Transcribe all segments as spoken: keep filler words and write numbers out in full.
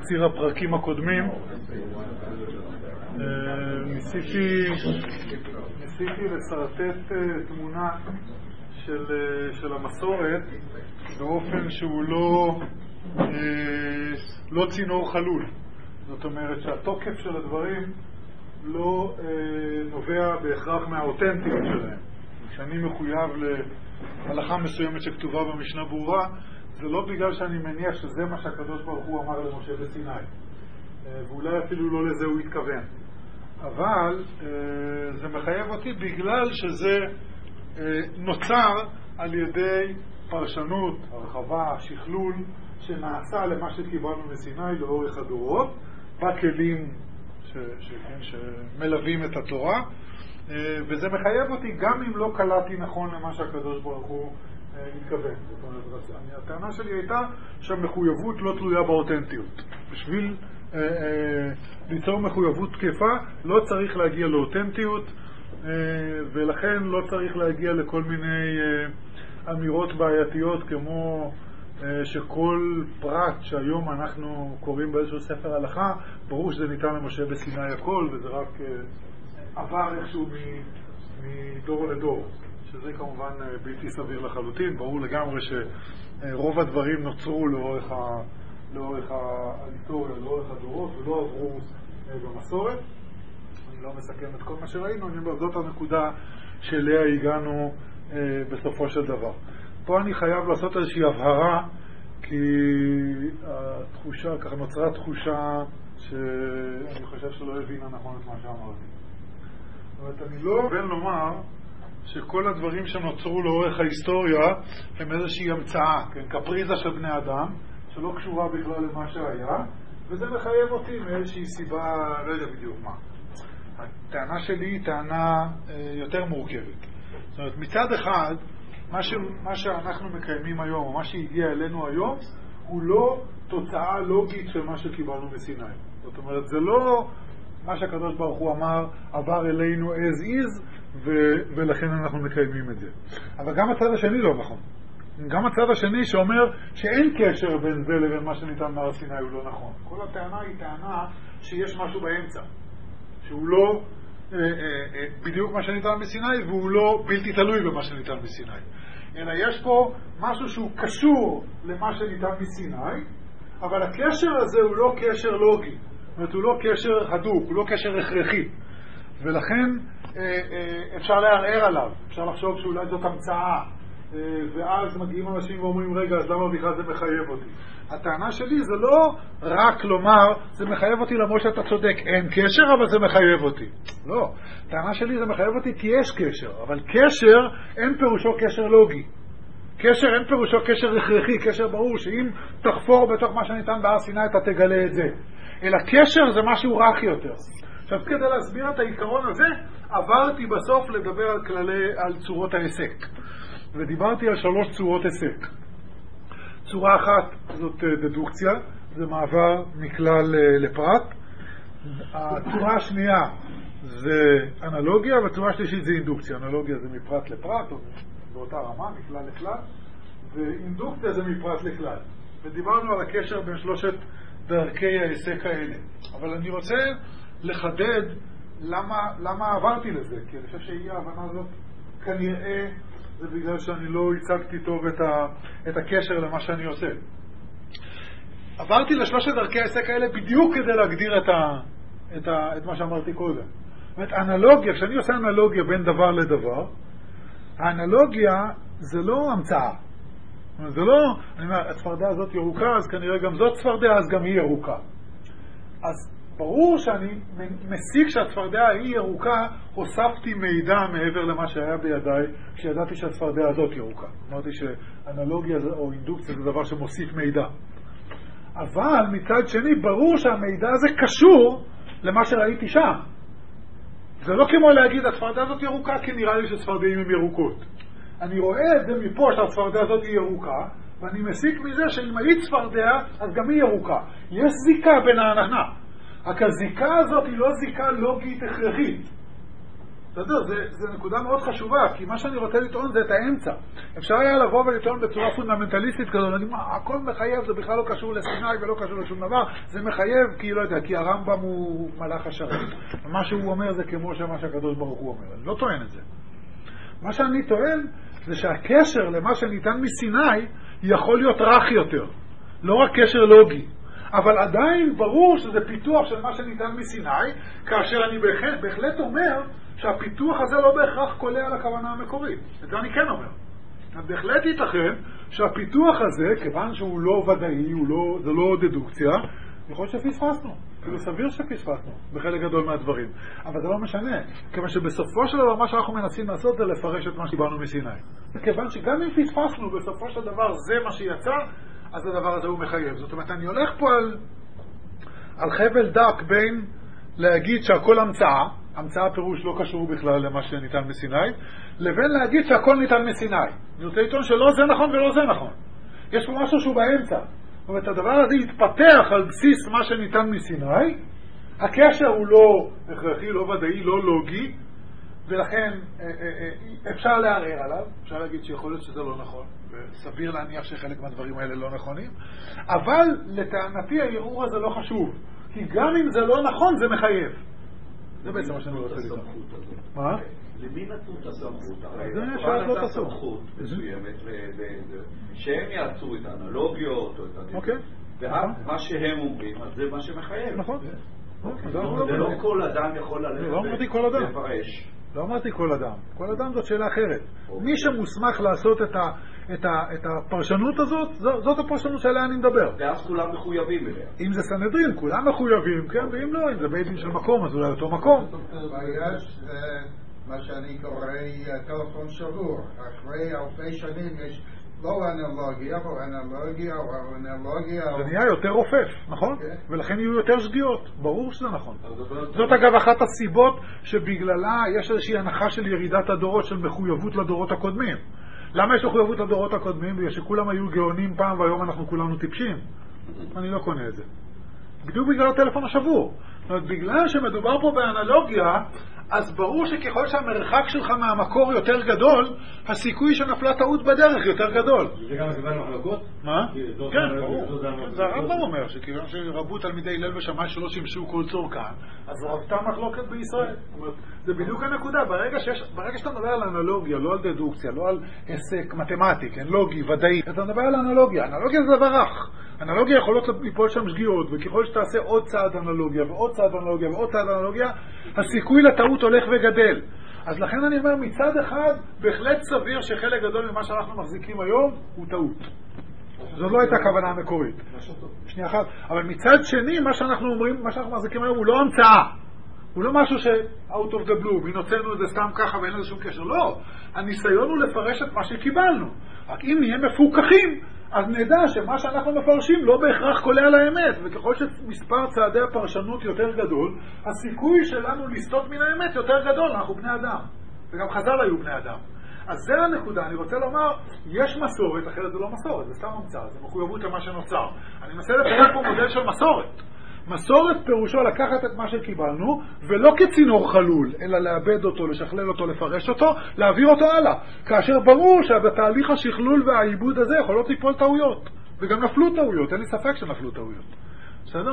בתקציר הפרקים הקודמים. ניסיתי ניסיתי לסרטט תמונה של של המסורת באופן שהוא לא לא צינור חלול. זאת אומרת שהתוקף של הדברים לא נובע בהכרח מהאותנטיות שלהם. כשאני מחויב להלכה מסוימת שכתובה במשנה ברורה, זה לא בגלל שאני מניח שזה מה שהקדוש ברוך הוא אמר למשה בסיני, ואולי אפילו לא לזה הוא התכוון, אבל זה מחייב אותי בגלל שזה נוצר על ידי פרשנות, הרחבה, שכלול שנעשה למה שקיבלנו בסיני לאורך הדורות בכלים ש... ש... שמלווים את התורה, וזה מחייב אותי גם אם לא קלטתי נכון למה שהקדוש ברוך הוא מתכוון. זאת אומרת, הטענה שלי הייתה שהמחויבות לא תלויה באותנטיות. בשביל אה, אה, ליצור מחויבות תקפה לא צריך להגיע לאותנטיות, אה, ולכן לא צריך להגיע לכל מיני אה, אמירות בעייתיות כמו אה, שכל פרט שהיום אנחנו קוראים באיזשהו ספר הלכה, ברור שזה ניתן למשה בסיני הכל, וזה רק אה, עבר איכשהו מדור לדור, שזה כמובן בלתי סביר לחלוטין. ברור לגמרי שרוב הדברים נוצרו לאורך, ה... לאורך ההיסטוריה, לאורך הדורות, ולא עברו במסורת. אני לא מסכם את כל מה שראינו, אני אומר, זאת הנקודה שאליה הגענו בסופו של דבר. פה אני חייב לעשות איזושהי הבהרה, כי התחושה, ככה נוצרה תחושה שאני חושב שלא הבינה נכון את מה שאמרתי. זאת אומרת, אני לא בן לומר שכל הדברים שנוצרו לאורך ההיסטוריה הם איזושהי המצאה, כן, קפריזה של בני אדם, שלא קשורה בכלל למה שהיה, וזה מחייב אותי מאיזושהי סיבה, לא יודע בדיוק מה. הטענה שלי היא טענה אה, יותר מורכבת. זאת אומרת, מצד אחד, מה, ש, מה שאנחנו מקיימים היום, או מה שהגיע אלינו היום, הוא לא תוצאה לוגית של מה שקיבלנו בסיני. זאת אומרת, זה לא מה שהקדוש ברוך הוא אמר, עבר אלינו as is, ו- ולכן אנחנו מקיימים את זה. אבל גם הצד השני לא נכון. גם הצד השני שאומר שאין קשר בין זה לבין מה שניתן מהר סיני הוא לא נכון. כל הטענה היא טענה שיש משהו באמצע, שהוא לא אה, אה, אה, בדיוק מה שניתן בסיני, והוא לא בלתי תלוי במה שניתן בסיני. אלא יש פה משהו שהוא קשור למה שניתן בסיני, אבל הקשר הזה הוא לא קשר לוגי. זאת אומרת, הוא לא קשר הדוק, הוא לא קשר הכרחי. ולכן אפשר לערער עליו, אפשר לחשוב שאולי זאת המצאה, ואז מגיעים אנשים ואומרים, רגע, אז למה בכלל זה מחייב אותי? הטענה שלי זה לא רק לומר, זה מחייב אותי למרות שאתה צודק, אין קשר, אבל זה מחייב אותי. לא, הטענה שלי זה מחייב אותי כי יש קשר, אבל קשר אין פירושו קשר לוגי. קשר אין פירושו קשר הכרחי, קשר ברור שאם תחפור בתוך מה שניתן בהר סיני אתה תגלה את זה. אלא קשר זה משהו רך יותר. עכשיו, כדי להסביר את העיקרון הזה, עברתי בסוף לדבר על כללי, על צורות העסק. ודיברתי על שלוש צורות עסק. צורה אחת זאת דדוקציה, זה מעבר מכלל לפרט. הצורה השנייה זה אנלוגיה, והצורה השלישית זה אינדוקציה. אנלוגיה זה מפרט לפרט, או באותה רמה, מכלל לכלל, ואינדוקציה זה מפרט לכלל. ודיברנו על הקשר בין שלושת דרכי העסק האלה. אבל אני רוצה לחדד למה, למה עברתי לזה, כי אני חושב שהיא ההבנה הזאת כנראה זה בגלל שאני לא הצגתי טוב את, ה, את הקשר למה שאני עושה. עברתי לשלושת דרכי העסק האלה בדיוק כדי להגדיר את, ה, את, ה, את מה שאמרתי קודם. זאת אומרת, אנלוגיה, כשאני עושה אנלוגיה בין דבר לדבר, האנלוגיה זה לא המצאה. זה לא, אני אומר, הצפרדע הזאת ירוקה, אז כנראה גם זאת צפרדע, אז גם היא ירוקה. אז ברור שאני מסיק שהצפרדע היא ירוקה, הוספתי מידע מעבר למה שהיה בידיי, כשידעתי שהצפרדע הזאת ירוקה. אמרתי שאנלוגיה או אינדוקציה זה דבר שמוסיף מידע. אבל מצד שני, ברור שהמידע הזה קשור למה שראיתי שם. זה לא כמו להגיד, הצפרדע הזאת ירוקה, כי נראה לי שצפרדעים הן ירוקות. אני רואה את זה מפה שהצפרדע הזאת היא ירוקה, ואני מסיק מזה שאם היא צפרדע, אז גם היא ירוקה. יש זיקה בין העננה. רק הזיקה הזאת היא לא זיקה לוגית הכרחית. אתה יודע, זו נקודה מאוד חשובה, כי מה שאני רוצה לטעון זה את האמצע. אפשר היה לבוא ולטעון בצורה פונדמנטליסטית כזאת, להגיד, מה, הכל מחייב, זה בכלל לא קשור לסיני ולא קשור לשום דבר, זה מחייב כי, לא יודע, כי הרמב"ם הוא מלאך השרת. ומה שהוא אומר זה כמו שמה שהקדוש ברוך הוא אומר. אני לא טוען את זה. מה שאני טוען זה שהקשר למה שניתן מסיני יכול להיות רך יותר. לא רק קשר לוגי. אבל עדיין ברור שזה פיתוח של מה שניתן מסיני, כאשר אני בהחלט, בהחלט אומר שהפיתוח הזה לא בהכרח קולה על הכוונה המקורית. את זה אני כן אומר. בהחלט ייתכן שהפיתוח הזה, כיוון שהוא לא ודאי, הוא לא, זה לא דדוקציה, יכול להיות שפספסנו. כאילו סביר שפספסנו בחלק גדול מהדברים. אבל זה לא משנה. כיוון שבסופו של דבר מה שאנחנו מנסים לעשות זה לפרש את מה שדיברנו מסיני. כיוון שגם אם פספסנו בסופו של דבר זה מה שיצא, אז הדבר הזה הוא מחייב. זאת אומרת, אני הולך פה על, על חבל דק בין להגיד שהכל המצאה, המצאה פירוש לא קשור בכלל למה שניתן מסיני, לבין להגיד שהכל ניתן מסיני. אני רוצה לטעון שלא זה נכון ולא זה נכון. יש פה משהו שהוא באמצע. זאת אומרת, הדבר הזה יתפתח על בסיס מה שניתן מסיני, הקשר הוא לא הכרחי, לא ודאי, לא לוגי, ולכן אפשר לערער עליו, אפשר להגיד שיכול להיות שזה לא נכון, וסביר להניח שחלק מהדברים האלה לא נכונים, אבל לטענתי הערעור הזה לא חשוב, כי גם אם זה לא נכון זה מחייב. זה בעצם מה שאני רוצה לטעון. מה? למי נתנו את הסמכות? זה נשאר לא את הסמכות מסוימת שהם יעצו את האנלוגיות או את אוקיי. ומה שהם אומרים, אז זה מה שמחייב. נכון. זה לא כל אדם יכול ללכת לפרש. לא אמרתי כל אדם. כל אדם זאת שאלה אחרת. מי שמוסמך לעשות את, ה, את, ה, את הפרשנות הזאת, זאת, זאת הפרשנות שעליה אני מדבר. ואז כולם מחויבים אליה. אם זה סנהדרין, כולם מחויבים, כן, ואם לא, אם זה בית דין של מקום, אז אולי אותו מקום. יש מה שאני קורא טלפון שבור. אחרי אלפי שנים יש לא אנלוגיה, או אנלוגיה, או אנלוגיה. זה נהיה יותר רופף, נכון? ולכן יהיו יותר שגיאות. ברור שזה נכון. זאת אגב אחת הסיבות שבגללה יש איזושהי הנחה של ירידת הדורות, של מחויבות לדורות הקודמים. למה יש מחויבות לדורות הקודמים? בגלל שכולם היו גאונים פעם והיום אנחנו כולנו טיפשים. אני לא קונה את זה. בדיוק בגלל הטלפון השבור. זאת אומרת, בגלל שמדובר פה באנלוגיה, אז ברור שככל שהמרחק שלך מהמקור יותר גדול, הסיכוי שנפלה טעות בדרך יותר גדול. זה גם הסיבה למחלוקות? מה? כן, ברור. זה הרמב"ם אומר שכיוון שרבו תלמידי הלל ושמאי שלא שימשו כל צור כאן, אז רבתה מחלוקת בישראל. זה בדיוק הנקודה. ברגע שאתה מדבר על אנלוגיה, לא על דדוקציה, לא על עסק מתמטי, לוגי, ודאי, אתה מדבר על אנלוגיה. אנלוגיה זה דבר רך. אנלוגיה יכולות ליפול שם שגיאות, וככל שתעשה עוד צעד אנלוגיה ועוד צעד אנלוגיה ועוד צעד אנלוגיה, הסיכוי לטעות הולך וגדל. אז לכן אני אומר, מצד אחד, בהחלט סביר שחלק גדול ממה שאנחנו מחזיקים היום הוא טעות. זאת לא הייתה כוונה המקורית. שנייה אחת. אבל מצד שני, מה שאנחנו אומרים, מה שאנחנו מחזיקים היום הוא לא המצאה. הוא לא משהו ש-out of the blue, מנוצרנו את זה סתם ככה ואין לזה שום קשר. לא. הניסיון הוא לפרש את מה שקיבלנו. רק אם נהיה מפוקחים, אז נדע שמה שאנחנו מפרשים לא בהכרח קולה על האמת, וככל שמספר צעדי הפרשנות יותר גדול, הסיכוי שלנו לסטות מן האמת יותר גדול. אנחנו בני אדם, וגם חז"ל היו בני אדם. אז זה הנקודה. אני רוצה לומר, יש מסורת, אחרת זה לא מסורת, זה סתם המצאה, זה מחויבות למה שנוצר. אני מנסה לתאר פה מודל של מסורת. מסורת פירושו לקחת את מה שקיבלנו, ולא כצינור חלול, אלא לאבד אותו, לשכלל אותו, לפרש אותו, להעביר אותו הלאה. כאשר ברור שבתהליך השכלול והעיבוד הזה יכולות ליפול טעויות. וגם נפלו טעויות, אין לי ספק שנפלו טעויות. בסדר?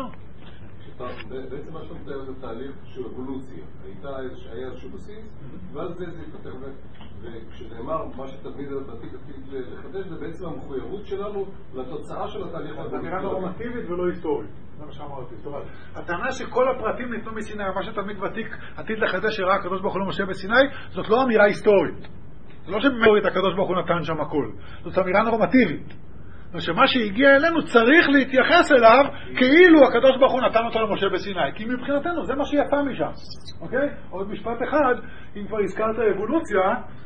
בעצם מה שאתה מתאר זה תהליך של אבולוציה. היה איזשהו בסיס, ואז זה התפתח. וכשנאמר מה שתמיד עתיד לחדש, זה בעצם המחויבות שלנו לתוצאה של התהליך הזה. זה נראה נורמטיבית ולא היסטורית. זה מה שאמרתי. הטענה שכל הפרטים ניתנו מסיני, מה שתמיד ותיק עתיד לחדש שראה הקדוש ברוך הוא למשה בסיני, זאת לא אמירה היסטורית. זה לא שבמאורית הקדוש ברוך הוא נתן שם הכל. זאת אמירה נורמטיבית. שמה שהגיע אלינו צריך להתייחס אליו כאילו הקדוש ברוך הוא נתן אותו למשה בסיני, כי מבחינתנו זה מה שיצא משם. אוקיי? עוד משפט אחד, אם כבר הזכרת אבולוציה,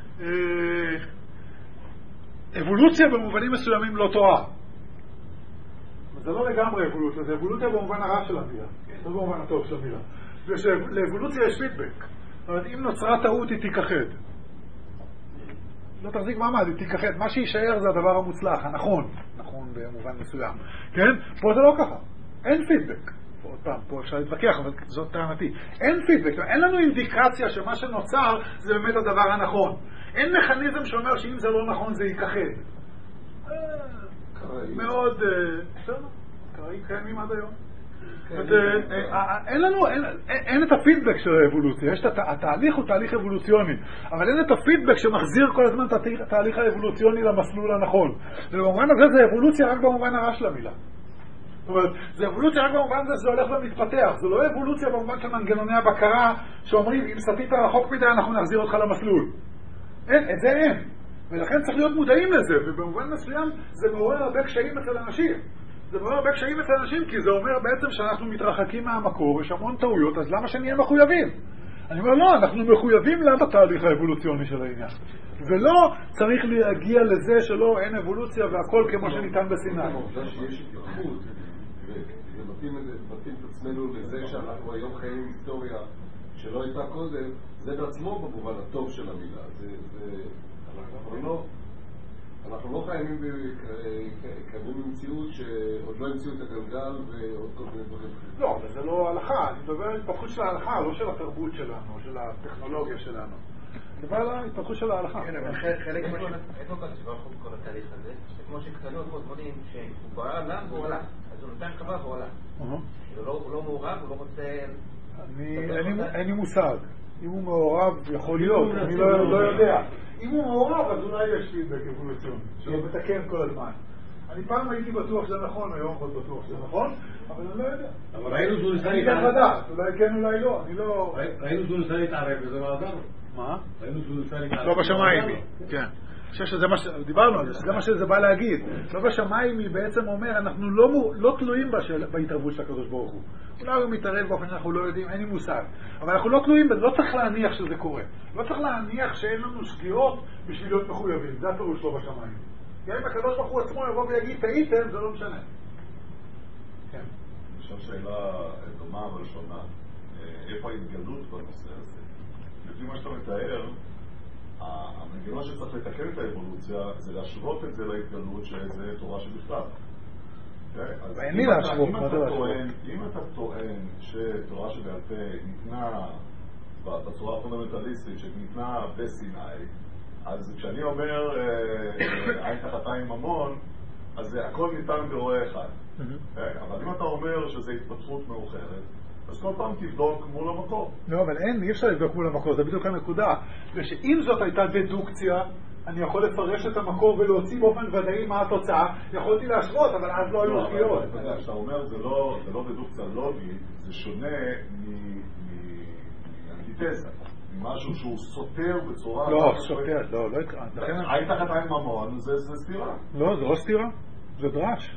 אבולוציה במובנים מסוימים לא טועה. זה לא לגמרי אבולוציה, זה אבולוציה במובן הרע של המילה, לא במובן הטוב של המילה. ולאבולוציה יש פידבק. זאת אומרת, אם נוצרה טעות היא תיכחד. לא תחזיק מעמד, היא תיכחד. מה שישאר זה הדבר המוצלח, הנכון. נכון במובן מסוים. כן? פה זה לא ככה. אין פידבק. עוד פעם, פה אפשר להתווכח, אבל זאת טענתי. אין פידבק, אין לנו אינדיקציה שמה שנוצר זה באמת הדבר הנכון. אין מכניזם שאומר שאם זה לא נכון זה ייכחד. מאוד, קראים קיימים עד היום. אין לנו, אין את הפידבק של האבולוציה. התהליך הוא תהליך אבולוציוני, אבל אין את הפידבק שמחזיר כל הזמן את התהליך האבולוציוני למסלול הנכון. ובמובן הזה זה אבולוציה רק במובן הרע של המילה. זאת אומרת, זה אבולוציה רק במובן הזה שזה הולך ומתפתח. זה לא אבולוציה במובן של מנגנוני הבקרה שאומרים אם סטית רחוק מדי אנחנו נחזיר אותך למסלול. אין, את זה אין. ולכן צריך להיות מודעים לזה, ובמובן מסוים זה מעורר הרבה קשיים אצל אנשים. זה מעורר הרבה קשיים אצל אנשים, כי זה אומר בעצם שאנחנו מתרחקים מהמקור, יש המון טעויות, אז למה שנהיה מחויבים? אני אומר, לא, אנחנו מחויבים לתהליך האבולוציוני של העניין. ולא צריך להגיע לזה שלא אין אבולוציה והכל כמו שניתן בסיני. העובדה שיש התפתחות, וזה מתאים את עצמנו לזה שאנחנו היום חיים היסטוריה שלא הייתה קודם, זה בעצמו במובן הטוב של המילה. אנחנו לא... אנחנו לא חייבים קיימים במציאות שעוד לא המציאו את הגלגל ועוד כל מיני דברים. לא, אבל זה לא הלכה. אני מדבר על התפתחות של ההלכה, לא של התרבות שלנו, של הטכנולוגיה שלנו. אני מדבר על ההתפתחות של ההלכה. כן, אבל חלק מה איפה כאן שבא חוב כל התהליך הזה, שכמו שקטנות מאוד מודים שהוא ברא עולם והוא הלך. אז הוא נותן קבע והוא הלך. הוא לא מעורב, הוא לא רוצה... אין לי מושג. אם הוא מעורב, יכול להיות, אני לא יודע. אם הוא מעורב, אז אולי יש פידבק אבולוציוני, שלא מתקן כל הזמן. אני פעם הייתי בטוח שזה נכון, היום עוד בטוח שזה נכון, אבל אני לא יודע. אבל ראינו שהוא ניסה להתערב. אולי כן, אולי לא, אני לא... ראינו שהוא ניסה להתערב, וזה לא עזר. מה? ראינו שהוא ניסה להתערב. לא בשמיים, כן. אני חושב שזה מה ש... דיברנו על זה, שזה מה שזה בא להגיד. לא בשמיים היא בעצם אומר, אנחנו לא תלויים בהתערבות של הקדוש ברוך הוא. אולי הוא מתערב באופן שאנחנו לא יודעים, אין לי מושג. אבל אנחנו לא תלויים, לא צריך להניח שזה קורה. לא צריך להניח שאין לנו שגיאות בשביל להיות מחויבים. זה הפירוש לא בשמיים. גם אם הקדוש ברוך הוא עצמו יבוא ויגיד, טעיתם, זה לא משנה. כן. עכשיו שאלה דומה אבל שונה. איפה ההתגלות בנושא הזה? לפי מה שאתה מתאר, המנגנון שצריך לתקן את האבולוציה זה להשוות את זה להתגלות שזה תורה שבכתב. אין לי להשוות. אם אתה טוען שתורה שבעל פה ניתנה בצורה הפונדמנטליסטית שניתנה בסיני, אז כשאני אומר עין תחת עין ממון, אז הכל ניתן ברואה אחד. אבל אם אתה אומר שזה התפתחות מאוחרת, אז כל פעם תבדוק מול המקור. לא, אבל אין, אי אפשר לבדוק מול המקור, זה בדיוק הנקודה. ושאם זאת הייתה דדוקציה, אני יכול לפרש את המקור ולהוציא באופן ודאי מה התוצאה. יכולתי להשוות, אבל אז לא היו שגיאות. כשאתה אומר, זה לא דדוקציה לוגית, זה שונה מאנטיתזה. משהו שהוא סותר בצורה... לא, סותר, לא, לא... עין תחת עין ממון, זה סתירה. לא, זה לא סתירה, זה דרש.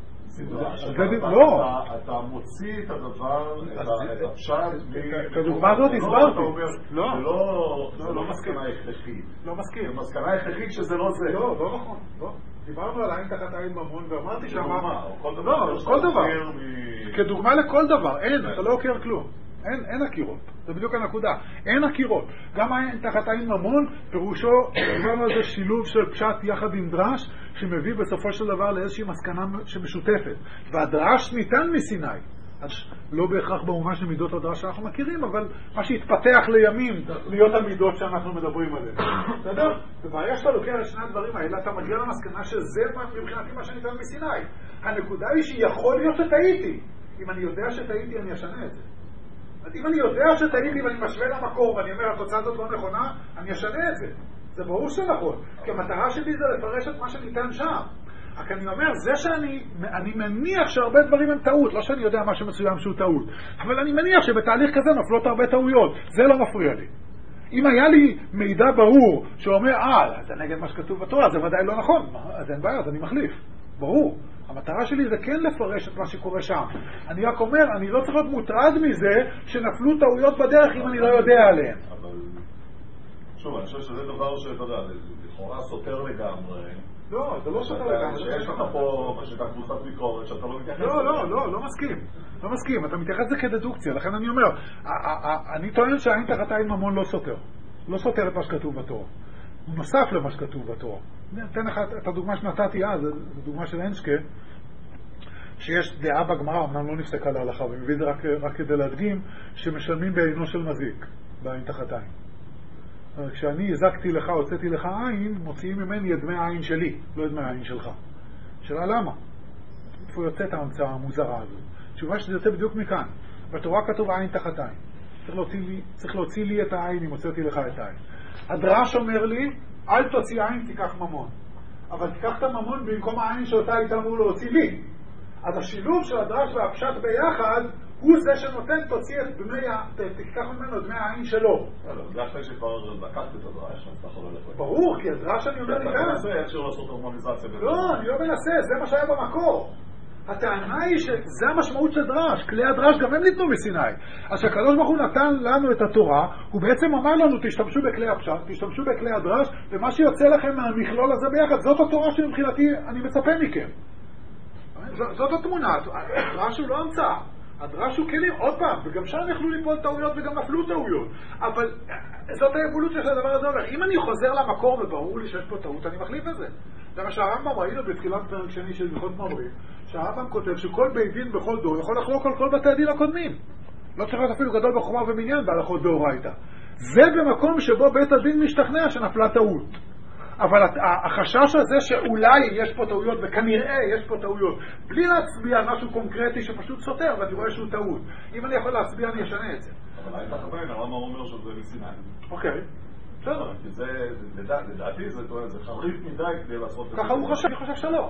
לא. אתה מוציא את הדבר, את הפשט... את הדוגמה הזאת הסברתי. זה לא מסקנה הכרחית. לא מסכים. זה מסקנה הכרחית שזה לא זה. לא, לא נכון. דיברנו על עין תחת עין ממון ואמרתי שמה... כל דבר. כדוגמה לכל דבר. אין, אתה לא עוקר כלום. אין, אין הקירות. זה בדיוק הנקודה. אין הקירות. גם עין תחת עין ממון, פירושו, דיברנו על זה שילוב של פשט יחד עם דרש, שמביא בסופו של דבר לאיזושהי מסקנה שמשותפת. והדרש ניתן מסיני. אז לא בהכרח במובן של מידות הדרש שאנחנו מכירים, אבל מה שהתפתח לימים להיות המידות שאנחנו מדברים עליהן. בסדר? ובעיה שאתה לוקח את שני הדברים האלה, אתה מגיע למסקנה שזה מבחינתי מה שניתן מסיני. הנקודה היא שיכול להיות שטעיתי. אם אני יודע שטעיתי, אני אשנה את זה. אם אני יודע שטעיתי ואני משווה למקור ואני אומר התוצאה הזאת לא נכונה, אני אשנה את זה. זה ברור שנכון. כי המטרה שלי זה לפרש את מה שניתן שם. רק אני אומר, זה שאני אני מניח שהרבה דברים הם טעות, לא שאני יודע משהו מסוים שהוא טעות, אבל אני מניח שבתהליך כזה נופלות הרבה טעויות. זה לא מפריע לי. אם היה לי מידע ברור שאומר, אה, זה נגד מה שכתוב בתורה, זה ודאי לא נכון, אז אין בעיה, אז אני מחליף. ברור. המטרה שלי זה כן לפרש את מה שקורה שם. אני רק אומר, אני לא צריך להיות מוטרד מזה שנפלו טעויות בדרך אם אני לא יודע עליהן. אבל, שוב, אני חושב שזה דבר שאתה יודע, לכאורה סותר לגמרי. לא, זה לא סותר לגמרי. שיש לך פה מה שאתה קבוצת ביקורת, שאתה לא מתייחס. לא, לא, לא, לא מסכים. לא מסכים, אתה מתייחס לזה כדדוקציה, לכן אני אומר, אני טוען שהעין תחת עין ממון לא סותר. לא סותר את מה שכתוב בתורה. הוא נוסף למה שכתוב בתורה. נתן לך את הדוגמה שנתתי אז, זו דוגמה של אנשקה, שיש דעה בגמרא, אמנם לא נפסקה להלכה, ומביא את זה רק, רק כדי להדגים, שמשלמים בעינו של מזיק, בעין תחת עין. כשאני הזקתי לך, הוצאתי לך עין, מוציאים ממני את דמי העין שלי, לא את דמי העין שלך. שאלה למה? איפה יוצאת ההמצאה המוזרה הזאת? תשובה שזה יוצא בדיוק מכאן. בתורה כתוב עין תחת עין. צריך להוציא לי, צריך להוציא לי את העין אם הוצאתי לך את העין. הדרש אומר לי, אל תוציא עין, תיקח ממון. אבל תיקח את הממון במקום העין שאותה היית אמור להוציא לי. אז השילוב של הדרש והפשט ביחד הוא זה שנותן, תוציא את דמי, תיקח ממנו דמי העין שלו. זה אחרי שכבר לקחת את הדרש, אז אתה יכול ללכת. ברור, כי הדרש אני אומר לי כאן. אתה מנסה איכשהו לעשות הורמוניזציה. לא, אני לא מנסה, זה מה שהיה במקור. הטענה היא שזה המשמעות של דרש, כלי הדרש גם הם ניתנו מסיני. אז שהקדוש ברוך הוא נתן לנו את התורה, הוא בעצם אמר לנו תשתמשו בכלי הפשט, תשתמשו בכלי הדרש, ומה שיוצא לכם מהמכלול הזה ביחד, זאת התורה שמבחינתי אני מצפה מכם. זאת התמונה, הדרש הוא לא המצאה. הדרש הוא כלים, עוד פעם, וגם שם יכלו ליפול טעויות וגם נפלו טעויות. אבל זאת האבולוציה של הדבר הזה. אם אני חוזר למקור וברור לי שיש פה טעות, אני מחליף את זה. זה מה שהרמב"ם ראינו בתחילת פרק שני של הלכות ממרים, שהרמב"ם כותב שכל בית דין בכל דור יכול לחלוק על כל בתי הדין הקודמים. לא צריך להיות אפילו גדול בחומר ומניין בהלכות דאורייתא. זה במקום שבו בית הדין משתכנע שנפלה טעות. אבל החשש הזה שאולי יש פה טעויות, וכנראה יש פה טעויות, בלי להצביע על משהו קונקרטי שפשוט סותר, ואני רואה שהוא טעות. אם אני יכול להצביע, אני אשנה את זה. אבל היית חווין, הרמב"ם אומר שזה מסיני. אוקיי. בסדר. כי זה, לדעתי, זה חריף מדי כדי לעשות את זה. ככה הוא חושב, אני חושב שלא.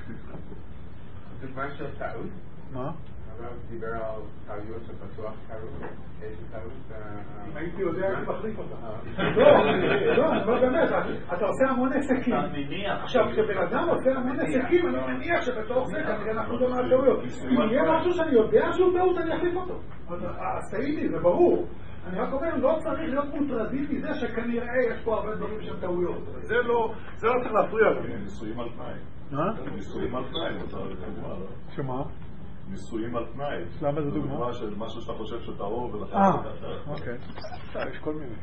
דוגמה של טעות? מה? הרב דיבר על טעויות שבטוח טעות. איזה טעות? אם הייתי יודע, הייתי מחליף אותה. לא, לא, לא באמת. אתה עושה המון עסקים. עכשיו, כשבן אדם עושה המון עסקים, אני מניח שבתוך זה כנראה אנחנו לא מהטעויות. אם יהיה משהו שאני יודע שהוא טעות, אני אחליף אותו. אז טעיתי, זה ברור. אני רק אומר, לא צריך להיות מוטרדים מזה שכנראה יש פה הרבה דברים שהם טעויות. זה לא, זה לא צריך להפריע. ניסויים על תנאי. מה? ניסויים על תנאי. שמה? ניסויים על תנאי. למה זה דוגמה? דוגמה של משהו שאתה חושב שטהור ולכן... אה, אוקיי. יש כל מיני.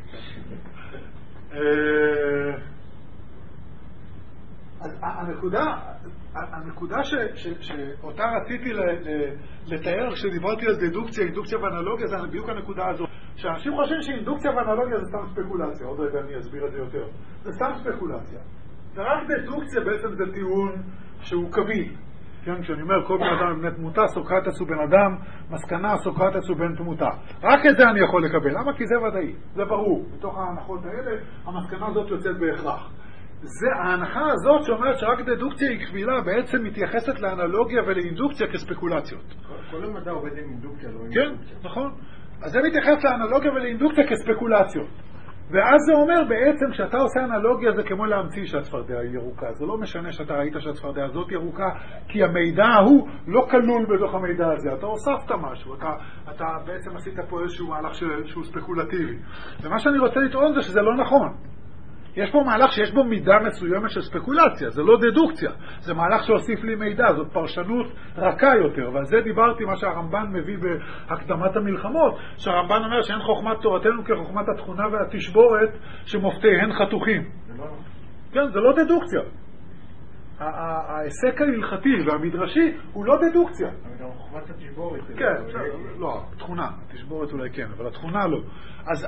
הנקודה, הנקודה שאותה רציתי לתאר כשדיברתי על דדוקציה, אינדוקציה ואנלוגיה, זה בדיוק הנקודה הזו. שאנשים חושבים שאינדוקציה ואנלוגיה זה סתם ספקולציה, עוד רגע אני אסביר את זה יותר. זה סתם ספקולציה. ורק דדוקציה בעצם זה טיעון שהוא קביל. כן, כשאני אומר כל בן אדם בן תמותה, סוקרטס הוא בן אדם, מסקנה סוקרטס הוא בן תמותה. רק את זה אני יכול לקבל. למה? כי זה ודאי, זה ברור. בתוך ההנחות האלה, המסקנה הזאת יוצאת בהכרח. זה ההנחה הזאת שאומרת שרק דדוקציה היא קבילה, בעצם מתייחסת לאנלוגיה ולאינדוקציה כספקולציות. כל המדע עובד עם אינדוקציה, לא כן, נכון. אז זה מתייחס לאנלוגיה ולאינדוקציה כספקולציות. ואז זה אומר בעצם שאתה עושה אנלוגיה זה כמו להמציא שהצפרדע היא ירוקה. זה לא משנה שאתה ראית שהצפרדע הזאת ירוקה, כי המידע ההוא לא כלול בתוך המידע הזה. אתה הוספת משהו, אתה, אתה בעצם עשית פה איזשהו מהלך שהוא ספקולטיבי. ומה שאני רוצה לטעון זה שזה לא נכון. יש פה מהלך שיש בו מידה מסוימת של ספקולציה, זה לא דדוקציה, זה מהלך שהוסיף לי מידע, זאת פרשנות רכה יותר, ועל זה דיברתי מה שהרמב"ן מביא בהקדמת המלחמות, שהרמב"ן אומר שאין חוכמת תורתנו כחוכמת התכונה והתשבורת שמופתיהן חתוכים. כן, זה לא דדוקציה. העסק ההלכתי והמדרשי הוא לא דדוקציה. אבל גם חוכמת התשבורת. כן, לא, תכונה, התשבורת אולי כן, אבל התכונה לא. אז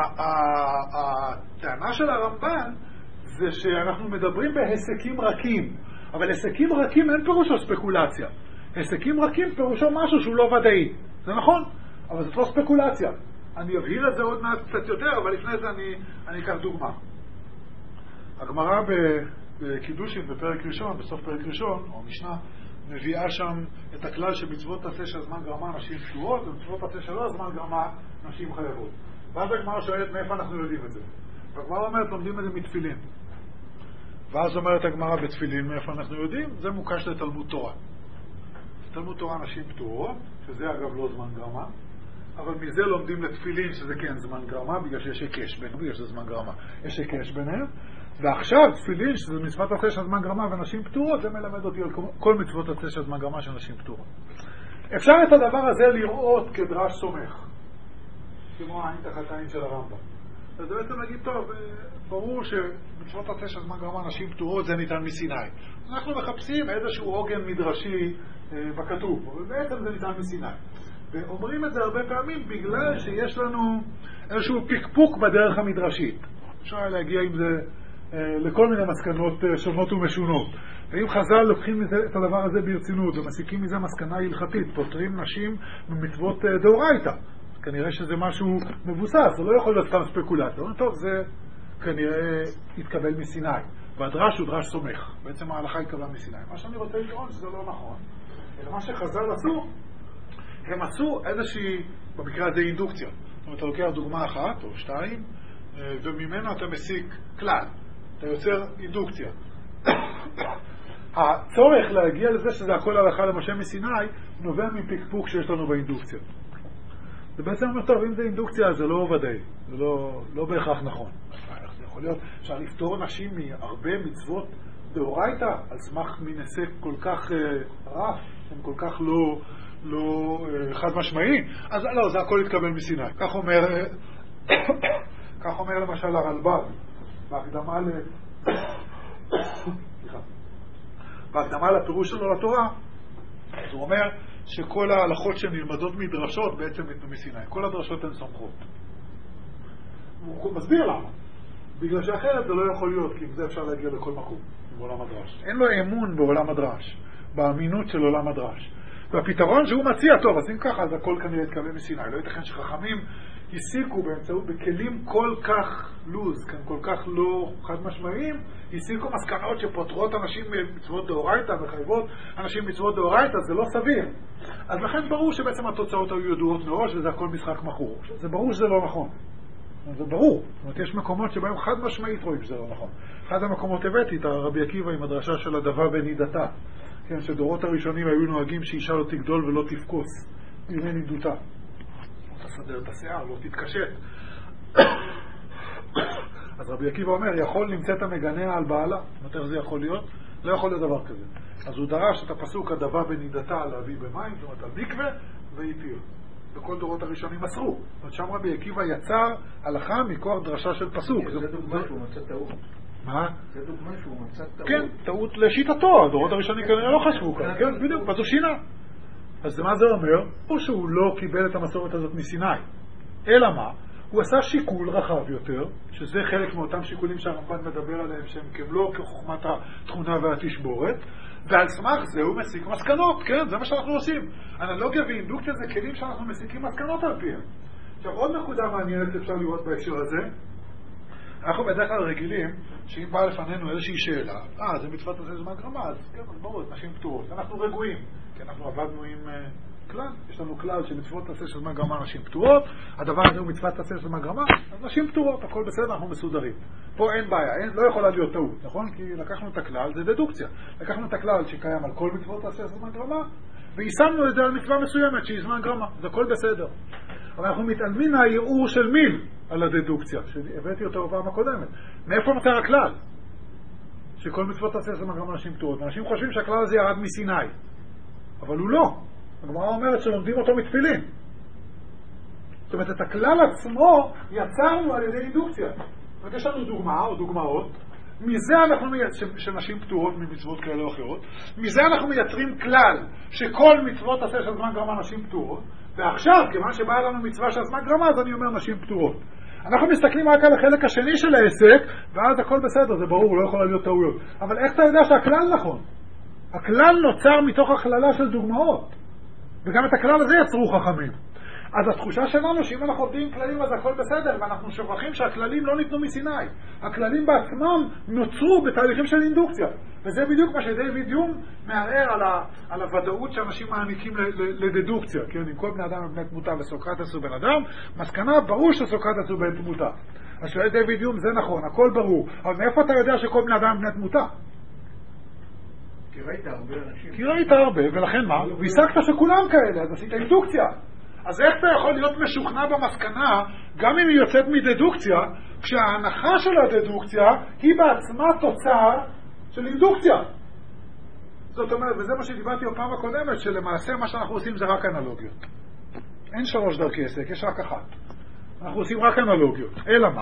הטענה של הרמב"ן זה שאנחנו מדברים בהיסקים רכים, אבל היסקים רכים אין פירושו ספקולציה. היסקים רכים פירושו משהו שהוא לא ודאי. זה נכון, אבל זאת לא ספקולציה. אני אבהיר את זה עוד מעט קצת יותר, אבל לפני זה אני, אני אקח דוגמה. הגמרא ב... בקידושין בפרק ראשון, בסוף פרק ראשון, או משנה, מביאה שם את הכלל שמצוות תעשה שהזמן גרמה נשים פטורות, ומצוות תעשה שלא הזמן גרמה נשים חייבות. ואז הגמרא שואלת מאיפה אנחנו יודעים את זה. והגמרא אומרת, לומדים את זה מתפילין. ואז אומרת הגמרא בתפילין, מאיפה אנחנו יודעים? זה מוקש לתלמוד תורה. תלמוד תורה נשים פטורות, שזה אגב לא זמן גרמה, אבל מזה לומדים לתפילין שזה כן זמן גרמה, בגלל שיש היקש ביניהם, בגלל שזה זמן גרמה. יש היקש ביניהם. ועכשיו תפילין, שזה מצוות עשה של זמן גרמה ונשים פטורות, זה מלמד אותי על כל מצוות עשה של זמן גרמה של נשים פטורות. אפשר את הדבר הזה לראות כדרש סומך, כמו העין תחת העין של הרמב"ם. אז בעצם להגיד, טוב, ברור שמצוות עשה של זמן גרמה נשים פטורות זה ניתן מסיני. אנחנו מחפשים איזשהו עוגן מדרשי בכתוב, אבל בעצם זה ניתן מסיני. ואומרים את זה הרבה פעמים בגלל שיש לנו איזשהו פקפוק בדרך המדרשית. אפשר להגיע עם זה לכל מיני מסקנות שונות ומשונות. ואם חז"ל לוקחים את הדבר הזה ברצינות ומסיקים מזה מסקנה הלכתית, פותרים נשים במצוות דאורייתא, כנראה שזה משהו מבוסס, זה לא יכול להיות סתם ספקולציה. טוב, זה כנראה יתקבל מסיני, והדרש הוא דרש סומך. בעצם ההלכה התקבלה מסיני. מה שאני רוצה לטעון שזה לא נכון, אלא מה שחז"ל עשו, הם עשו איזושהי, במקרה הזה אינדוקציה. זאת אומרת, אתה לוקח דוגמה אחת או שתיים, וממנה אתה מסיק כלל. אתה יוצר אינדוקציה. הצורך להגיע לזה שזה הכל הלכה למשה מסיני, נובע מפקפוק שיש לנו באינדוקציה. זה בעצם אומר, טוב, אם זה אינדוקציה, זה לא ודאי. זה לא, לא בהכרח נכון. זה יכול להיות, אפשר לפתור נשים מהרבה מצוות דאורייתא, על סמך מין הישג כל כך uh, רף, הם כל כך לא, לא uh, חד משמעי. אז לא, זה הכל יתקבל מסיני. כך אומר, כך אומר למשל הרלב"ג, בהקדמה ל... סליחה. בהקדמה לפירוש שלו לתורה, אז הוא אומר שכל ההלכות שהן נלמדות מדרשות בעצם ניתנו מסיני. כל הדרשות הן סומכות. הוא מסביר למה. בגלל שאחרת זה לא יכול להיות, כי עם זה אפשר להגיע לכל מקום בעולם הדרש. אין לו אמון בעולם הדרש, באמינות של עולם הדרש. והפתרון שהוא מציע, טוב, אז אם ככה, אז הכל כנראה יתקבל מסיני. לא ייתכן שחכמים הסיקו באמצעות, בכלים כל כך לוז, כאן כל כך לא חד משמעיים, הסיקו מסקנות שפותרות אנשים מצוות דאורייתא וחייבות אנשים מצוות דאורייתא, זה לא סביר. אז לכן ברור שבעצם התוצאות היו ידועות מראש, וזה הכל משחק מכור. זה ברור שזה לא נכון. זה ברור. זאת אומרת, יש מקומות שבהם חד משמעית רואים שזה לא נכון. אחד המקומות הבאתי את הרבי עקיבא עם הדרשה של הדבה בנידתה. כן, שדורות הראשונים היו נוהגים שאישה לא תגדול ולא תפקוס. בימי נידותה. תסדר את השיער, לא תתקשט. אז רבי עקיבא אומר, יכול למצאת המגנה על בעלה. מתי זה יכול להיות? לא יכול להיות דבר כזה. אז הוא דרש את הפסוק הדבה בנידתה להביא במים, זאת אומרת על מקווה, והתיר. בכל דורות הראשונים אסרו. זאת אומרת, שם רבי עקיבא יצר הלכה מכוח דרשה של פסוק. זה דוגמה שהוא מצא טעות. מה? זה דוגמה שהוא מצא טעות. כן, טעות לשיטתו. הדורות הראשונים כנראה לא חשבו כאן. כן, בדיוק, אז הוא שינה. אז מה זה אומר? או שהוא לא קיבל את המסורת הזאת מסיני. אלא מה? הוא עשה שיקול רחב יותר, שזה חלק מאותם שיקולים שהרמב"ן מדבר עליהם, שהם כמלוא כחוכמת התכונה והתשבורת, ועל סמך זה הוא מסיק מסקנות, כן? זה מה שאנחנו עושים. אנלוגיה ואינדוקציה זה כלים שאנחנו מסיקים מסקנות על פיהם. עכשיו, עוד נקודה מעניינת אפשר לראות בהקשר הזה, אנחנו בדרך כלל רגילים, שאם באה לפנינו איזושהי שאלה, אה, זה מצוות עשה זמן גרמה, אז כן, אז ברור, נשים פטורות. אנחנו רגועים, כי אנחנו עבדנו עם uh, כלל, יש לנו כלל שמצוות עשה של זמן גרמה נשים פטורות, הדבר הזה הוא מצוות עשה של זמן גרמה, אז נשים פטורות, הכל בסדר, אנחנו מסודרים. פה אין בעיה, אין, לא יכולה להיות טעות, נכון? כי לקחנו את הכלל, זה דדוקציה. לקחנו את הכלל שקיים על כל מצוות עשה של זמן גרמה, ויישמנו את זה על מצווה מסוימת שהיא זמן גרמה, זה הכל בסדר. אבל אנחנו מתעלמים מהערעור של מיל על הדדוקציה, שהבאתי אותו בפעם הקודמת. מאיפה נוצר הכלל? שכל מצוות עשה זמן גרמה נשים פטורות. אנשים חושבים שהכלל הזה ירד מסיני, אבל הוא לא. הגמרא אומרת שלומדים אותו מתפילין. זאת אומרת, את הכלל עצמו יצרנו על ידי אינדוקציה. זאת אומרת, יש לנו דוגמה או דוגמאות, מזה אנחנו מייצרים, שנשים פטורות ממצוות כאלה או אחרות, מזה אנחנו מייצרים כלל שכל מצוות עשה של זמן גרמה נשים פטורות, ועכשיו, כיוון שבאה לנו מצווה של זמן גרמה, אז אני אומר נשים פטורות. אנחנו מסתכלים רק על החלק השני של העסק, ואז הכל בסדר, זה ברור, לא יכולה להיות טעויות. אבל איך אתה יודע שהכלל נכון? הכלל נוצר מתוך הכללה של דוגמאות, וגם את הכלל הזה יצרו חכמים. אז התחושה שלנו שאם אנחנו עובדים עם כללים אז הכל בסדר, ואנחנו שוכחים שהכללים לא ניתנו מסיני. הכללים בעצמם נוצרו בתהליכים של אינדוקציה. וזה בדיוק מה שדייוויד יום מערער על, ה, על הוודאות שאנשים מעניקים לדדוקציה. כן, אם כל בני אדם הם בני תמותה וסוקרטס הוא בן אדם, מסקנה ברור שסוקרטס הוא בן תמותה. אז שואל דייוויד יום, זה נכון, הכל ברור. אבל מאיפה אתה יודע שכל בני אדם הם בני תמותה? כי ראית הרבה אנשים. כי ראית הרבה, ולכן מה? והסקת שכולם כאלה, אז עשית אינדוקציה. אז איך אתה יכול להיות משוכנע במסקנה, גם אם היא יוצאת מדדוקציה, כשההנחה של הדדוקציה היא בעצמה תוצר של אינדוקציה. זאת אומרת, וזה מה שדיברתי בפעם הקודמת, שלמעשה מה שאנחנו עושים זה רק אנלוגיות. אין שלוש דרכי עסק, יש רק אחת. אנחנו עושים רק אנלוגיות. אלא מה?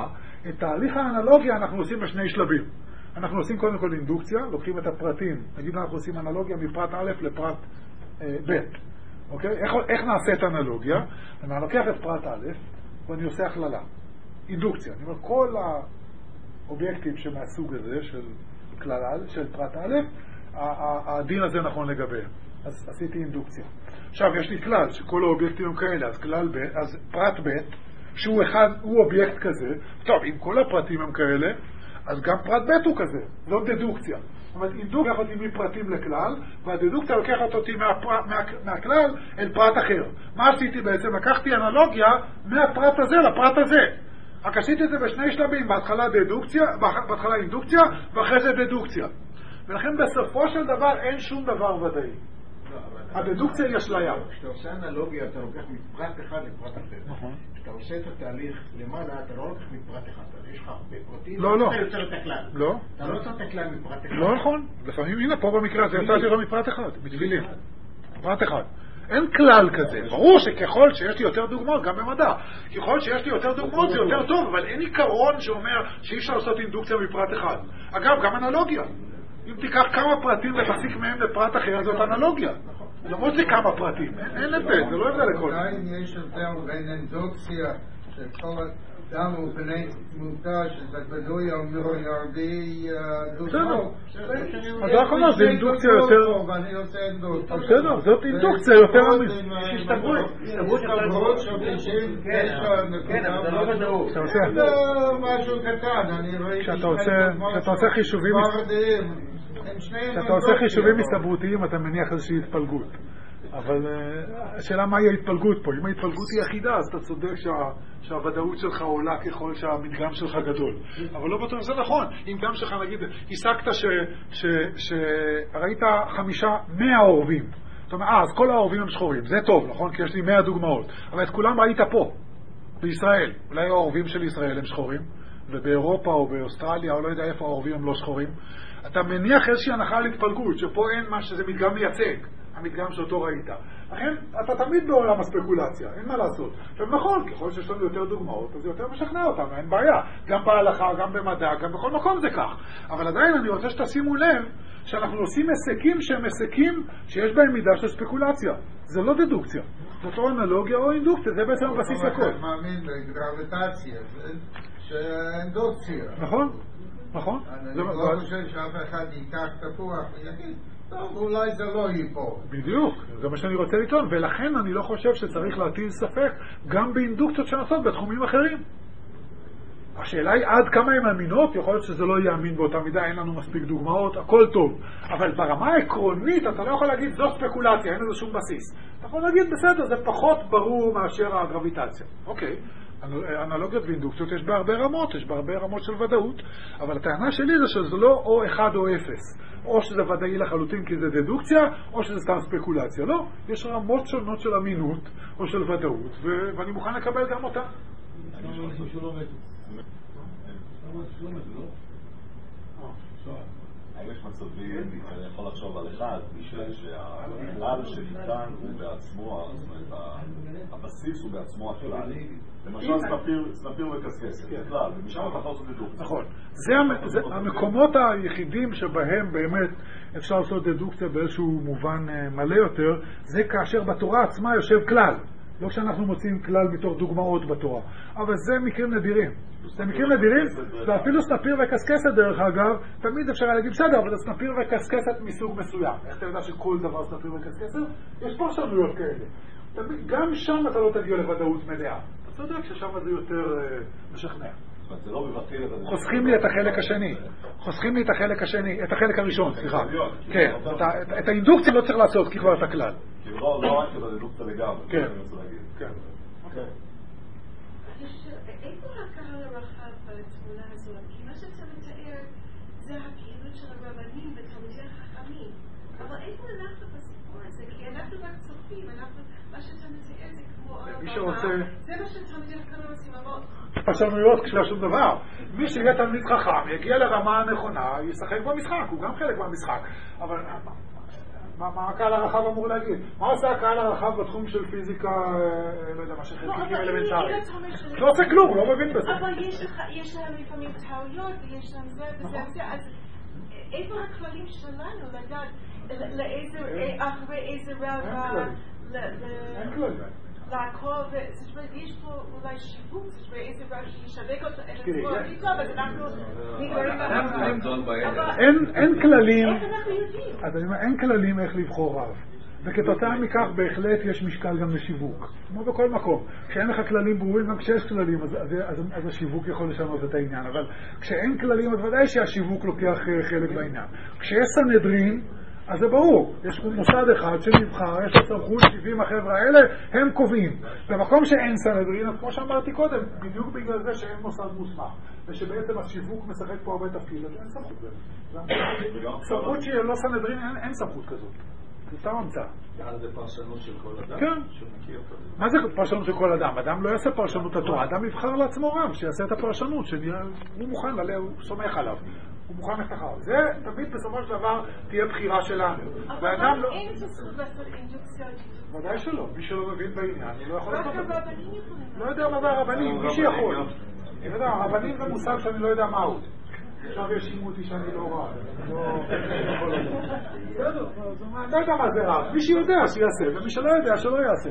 את תהליך האנלוגיה אנחנו עושים בשני שלבים. אנחנו עושים קודם כל אינדוקציה, לוקחים את הפרטים, נגיד אנחנו עושים אנלוגיה מפרט א' לפרט אה, ב'. אוקיי? איך, איך נעשית אנלוגיה? אני לוקח את פרט א' ואני עושה הכללה. אינדוקציה. אני אומר, כל האובייקטים שמהסוג הזה של כלל, של פרט א', הדין הזה נכון לגביהם. אז עשיתי אינדוקציה. עכשיו, יש לי כלל שכל האובייקטים הם כאלה, אז כלל ב', אז פרט ב', שהוא אחד, הוא אובייקט כזה. טוב, אם כל הפרטים הם כאלה, אז גם פרט ב' הוא כזה. זאת דדוקציה. זאת אומרת, אינדוקציה לוקח אותי מפרטים לכלל, והדדוקציה לוקחת אותי מהפרט, מה, מהכלל אל פרט אחר. מה עשיתי בעצם? לקחתי אנלוגיה מהפרט הזה לפרט הזה. רק עשיתי את זה בשני שלבים, בהתחלה דדוקציה, בהתחלה אינדוקציה, ואחרי זה דדוקציה. ולכן בסופו של דבר אין שום דבר ודאי. הדדוקציה היא אשליה. כשאתה עושה אנלוגיה, אתה לוקח מפרט אחד לפרט אחר. נכון. כשאתה עושה את התהליך למעלה, אתה לא לוקח מפרט אחד. אז יש לך הרבה פרטים, לא, לא. אתה יוצר את הכלל. לא. אתה לא יוצר את הכלל מפרט אחד. לא נכון. לפעמים, הנה, פה במקרה הזה יצאתי לו מפרט אחד, מתבילים. פרט אחד. אין כלל כזה. ברור שככל שיש לי יותר דוגמאות, גם במדע, ככל שיש לי יותר דוגמאות זה יותר טוב, אבל אין עיקרון שאומר שאי אפשר לעשות אינדוקציה מפרט אחד. אגב, גם אנלוגיה. אם תיקח כמה פרטים ותסיק מהם לפרט אחר, זאת אנלוגיה. למרות זה כמה פרטים. אין הבדל, זה לא הבדל לכל. עדיין יש הבדל בין אינדוקציה שכל אדם הוא בני תמותה שזה בנוי על מיליארדי דוגמאות. אז רק אומר, זה אינדוקציה יותר... ואני עושה אינדוקציה. בסדר, זאת אינדוקציה יותר אמיתית. הסתברות. הסתברות של כן, אבל זה לא בדעות. זה משהו קטן, אני ראיתי... כשאתה עושה חישובים... כשאתה עושה חישובים הסתברותיים אתה מניח איזושהי התפלגות, אבל השאלה מהי ההתפלגות פה. אם ההתפלגות היא אחידה אז אתה צודק שה, שהוודאות שלך עולה ככל שהמדגם שלך גדול, אבל לא בטוח זה נכון. אם גם שלך נגיד הסקת שראית חמישה מאה עורבים, זאת אומרת אה, אז כל העורבים הם שחורים, זה טוב נכון כי יש לי מאה דוגמאות, אבל את כולם ראית פה בישראל. אולי העורבים של ישראל הם שחורים ובאירופה או באוסטרליה או לא יודע איפה העורבים הם לא שחורים. אתה מניח איזושהי הנחה על התפלגות, שפה אין מה שזה מדגם מייצג, המדגם שאותו ראית. לכן, אתה תמיד בעולם הספקולציה, אין מה לעשות. ונכון, ככל שיש לנו יותר דוגמאות, אז זה יותר משכנע אותם, אין בעיה. גם בהלכה, גם במדע, גם בכל מקום זה כך. אבל עדיין אני רוצה שתשימו לב, שאנחנו עושים עסקים שהם עסקים שיש בהם מידה של ספקולציה. זה לא דדוקציה. זאת לא אנלוגיה או אינדוקציה, זה בעצם הבסיס לכל. אני מאמין בגרביטציה, שאינדוקציה. נכון. נכון? אני לא חושב שאף אחד ייקח תפוח ויגיד, טוב, אולי זה לא ייפול. בדיוק, זה מה שאני רוצה לטעון, ולכן אני לא חושב שצריך להטיל ספק גם באינדוקציות שנעשות בתחומים אחרים. השאלה היא עד כמה הן אמינות, יכול להיות שזה לא יאמין באותה מידה, אין לנו מספיק דוגמאות, הכל טוב. אבל ברמה העקרונית אתה לא יכול להגיד זו ספקולציה, אין לזה שום בסיס. אתה יכול להגיד בסדר, זה פחות ברור מאשר הגרביטציה. אוקיי. אנלוגיות ואינדוקציות יש בה הרבה רמות, יש בה הרבה רמות של ודאות, אבל הטענה שלי זה שזה לא או אחד או אפס, או שזה ודאי לחלוטין כי זה דדוקציה, או שזה סתם ספקולציה. לא, יש רמות שונות של אמינות או של ודאות, ו- ואני מוכן לקבל גם אותה. אני לא חושב שלא מתו. שלא מתו, לא? האם יש מצבים, אני יכול לחשוב על אחד, שהכלל שניתן הוא בעצמו, זאת אומרת, הבסיס הוא בעצמו הכלל. למשל סנפיר וקסקסת, זה כלל, ומשם אתה יכול לעשות דדוקציה. נכון. זה המקומות היחידים שבהם באמת אפשר לעשות דדוקציה באיזשהו מובן מלא יותר, זה כאשר בתורה עצמה יושב כלל. לא כשאנחנו מוצאים כלל מתוך דוגמאות בתורה. אבל זה מקרים נדירים. זה מקרים נדירים, ואפילו סנפיר וקסקסת דרך אגב, תמיד אפשר להגיד בסדר, אבל זה סנפיר וקסקסת מסוג מסוים. איך אתה יודע שכל דבר סנפיר וקסקסת? יש פרשנויות כאלה. גם שם אתה לא תגיע לוודאות מלאה. אתה יודע ששם זה יותר משכנע. חוסכים לי את החלק השני. חוסכים לי את החלק השני, את החלק הראשון, סליחה. כן, את האינדוקציה לא צריך לעשות, כי כבר את הכלל. לא רק את הדדוקציה לגמרי. כן. כן. אוקיי. איפה הקהל הרחב בתמונה הזאת? כי מה שאתה מתאר זה הפעילות של הרבנים ותלמידי החכמים. אבל איפה אנחנו בסיפור הזה? כי אנחנו רק צופים, מה שאתה מתאר זה כמו הרבמה. זה מה שתלמידי החכמים עושים, אבל... פרשנויות כשלה שום דבר. מי שיהיה תלמיד חכם, יגיע לרמה הנכונה, ישחק במשחק, הוא גם חלק מהמשחק. אבל מה הקהל הרחב אמור להגיד? מה עושה הקהל הרחב בתחום של פיזיקה, לא יודע, מה שחלקיקים אלמנטריים? לא עושה כלום, הוא לא מבין בזה. אבל יש להם לפעמים טעויות, ויש להם זה וזה וזה, אז איפה הכללים שלנו לדעת אחרי איזה רב אין כללים. לעקוב, יש פה אולי שיווק, איזה רב שישווק אותו, אז אנחנו נגררים אין כללים, איך אנחנו יודעים? אז אני אומר, אין כללים איך לבחור רב, וכתוצאה מכך בהחלט יש משקל גם לשיווק, כמו בכל מקום. כשאין לך כללים ברורים, גם כשיש כללים, אז, אז, אז, אז השיווק יכול לשנות את העניין, אבל כשאין כללים, אז ודאי שהשיווק לוקח חלק בעניין. כשיש סנהדרין, אז זה ברור, יש מוסד אחד שנבחר, יש לו סמכות, שבעים החבר'ה האלה, הם קובעים. במקום שאין סנהדרין, אז כמו שאמרתי קודם, בדיוק בגלל זה שאין מוסד מוסמך, ושבעצם השיווק משחק פה הרבה תפקיד, אז אין סמכות בזה. סמכות שהיא לא סנהדרין, אין, אין סמכות כזאת. זה סתם המצאה. אז זה פרשנות של כל אדם? כן. מה זה פרשנות של כל אדם? אדם לא יעשה פרשנות התורה, אדם יבחר לעצמו רב, שיעשה את הפרשנות, שהוא מוכן עליה, הוא סומך עליו. הוא מוכן לתחר. זה תמיד בסופו של דבר תהיה בחירה שלנו. אבל אין את הזכות לעשות אינדוקציה. ודאי שלא. מי שלא מבין בעניין, הוא לא יכול לעשות את זה. רק הרבנים יכולים. לא יודע מה זה הרבנים, מי שיכול. אני יודע, הרבנים זה מושג שאני לא יודע מהו. עכשיו יש שימותי שאני לא רואה. בסדר, אני לא יודע מה זה רב. מי שיודע שיעשה, ומי שלא יודע שלא יעשה.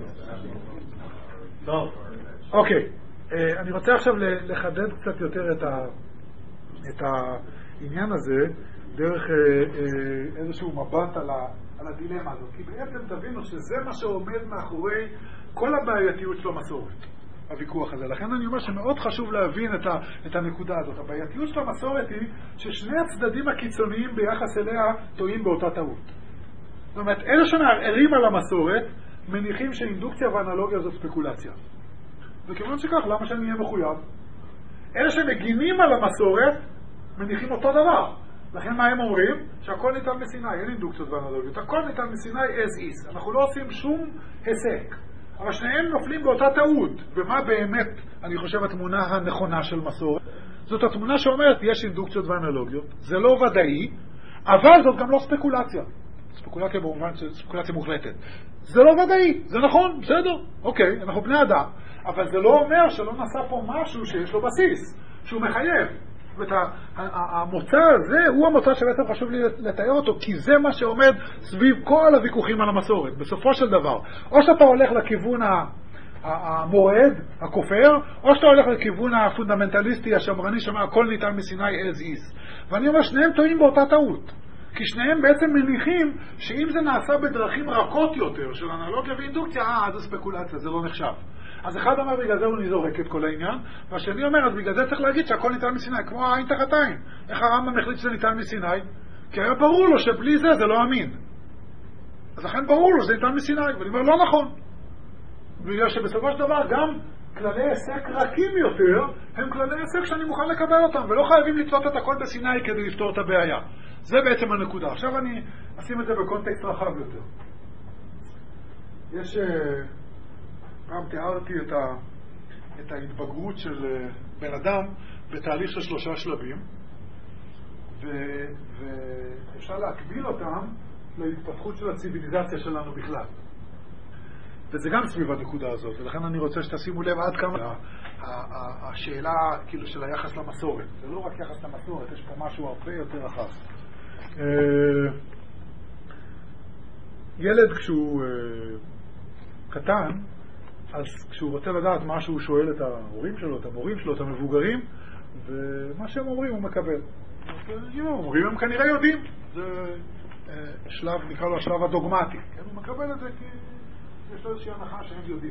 טוב. אוקיי. אני רוצה עכשיו לחדד קצת יותר את ה... את העניין הזה דרך איזשהו מבט על, ה, על הדילמה הזאת. כי בעצם תבינו שזה מה שעומד מאחורי כל הבעייתיות של המסורת, הוויכוח הזה. לכן אני אומר שמאוד חשוב להבין את, ה, את הנקודה הזאת. הבעייתיות של המסורת היא ששני הצדדים הקיצוניים ביחס אליה טועים באותה טעות. זאת אומרת, אלה שמערערים על המסורת מניחים שאינדוקציה ואנלוגיה זו ספקולציה. וכיוון שכך, למה שאני אהיה מחויב? אלה שמגינים על המסורת מניחים אותו דבר. לכן מה הם אומרים? שהכל ניתן מסיני, אין אינדוקציות ואנלוגיות. הכל ניתן מסיני as is. אנחנו לא עושים שום היסק. אבל שניהם נופלים באותה טעות. ומה באמת, אני חושב, התמונה הנכונה של מסורת? זאת התמונה שאומרת, יש אינדוקציות ואנלוגיות. זה לא ודאי, אבל זאת גם לא ספקולציה. ספקולציה במובן של ספקולציה מוחלטת. זה לא ודאי, זה נכון, בסדר. אוקיי, אנחנו בני אדם. אבל זה לא אומר שלא נעשה פה משהו שיש לו בסיס, שהוא מחייב. זאת אומרת, המוצא הזה הוא המוצא שבעצם חשוב לי לתאר אותו, כי זה מה שעומד סביב כל הוויכוחים על המסורת. בסופו של דבר, או שאתה הולך לכיוון המועד, הכופר, או שאתה הולך לכיוון הפונדמנטליסטי, השמרני, שאומר, הכל ניתן מסיני as is. ואני אומר, שניהם טועים באותה טעות. כי שניהם בעצם מניחים שאם זה נעשה בדרכים רכות יותר, של אנלוגיה ואינדוקציה, אה, זה ספקולציה, זה לא נחשב. אז אחד אומר בגלל זה הוא נזורק את כל העניין, והשני אומר, אז בגלל זה צריך להגיד שהכל ניתן מסיני, כמו העין תחת עין. איך הרמב"ם החליט שזה ניתן מסיני? כי היה ברור לו שבלי זה זה לא אמין. אז לכן ברור לו שזה ניתן מסיני, ואני אומר, לא נכון. בגלל שבסופו של דבר גם כללי עסק רכים יותר, הם כללי עסק שאני מוכן לקבל אותם, ולא חייבים לתלות את הכל בסיני כדי לפתור את הבעיה. זה בעצם הנקודה. עכשיו אני אשים את זה בקונטקסט רחב יותר. יש... פעם תיארתי את, ה, את ההתבגרות של בן אדם בתהליך של שלושה שלבים, ו, ואפשר להקביל אותם להתפתחות של הציביליזציה שלנו בכלל. וזה גם סביב הנקודה הזאת, ולכן אני רוצה שתשימו לב עד כמה השאלה כאילו של היחס למסורת. זה לא רק יחס למסורת, יש פה משהו הרבה יותר רחב. ילד כשהוא קטן, אז כשהוא רוצה לדעת משהו, הוא שואל את ההורים שלו, את המורים שלו, את המבוגרים, ומה שהם אומרים הוא מקבל. אם המורים הם כנראה יודעים, זה שלב, נקרא לו השלב הדוגמטי. הוא מקבל את זה כי יש לו איזושהי הנחה שהם יודעים.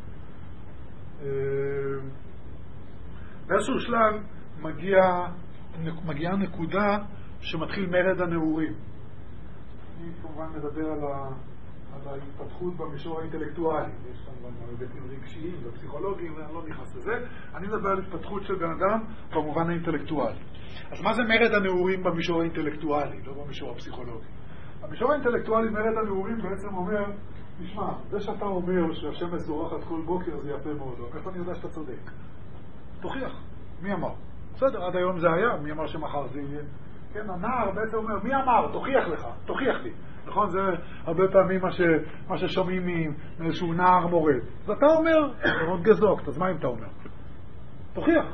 באיזשהו שלב מגיע, מגיעה נקודה שמתחיל מרד הנעורים. אני כמובן מדבר על ה... על ההתפתחות במישור האינטלקטואלי. יש כמובן היבטים רגשיים ופסיכולוגיים, ואני לא נכנס לזה. אני מדבר על התפתחות של בן אדם במובן האינטלקטואלי. אז מה זה מרד הנעורים במישור האינטלקטואלי, לא במישור הפסיכולוגי? במישור האינטלקטואלי מרד הנעורים בעצם אומר, תשמע, זה שאתה אומר שהשמש זורחת כל בוקר זה יפה מאוד, איפה אני יודע שאתה צודק? תוכיח. מי אמר? בסדר, עד היום זה היה, מי אמר שמחר זה יהיה? כן, הנער בעצם אומר, מי אמר? תוכיח לך, תוכיח לי. נכון? זה הרבה פעמים מה, ש, מה ששומעים מאיזשהו נער מורד. אז אתה אומר, מאוד גזוקת, אז מה אם אתה אומר? תוכיח.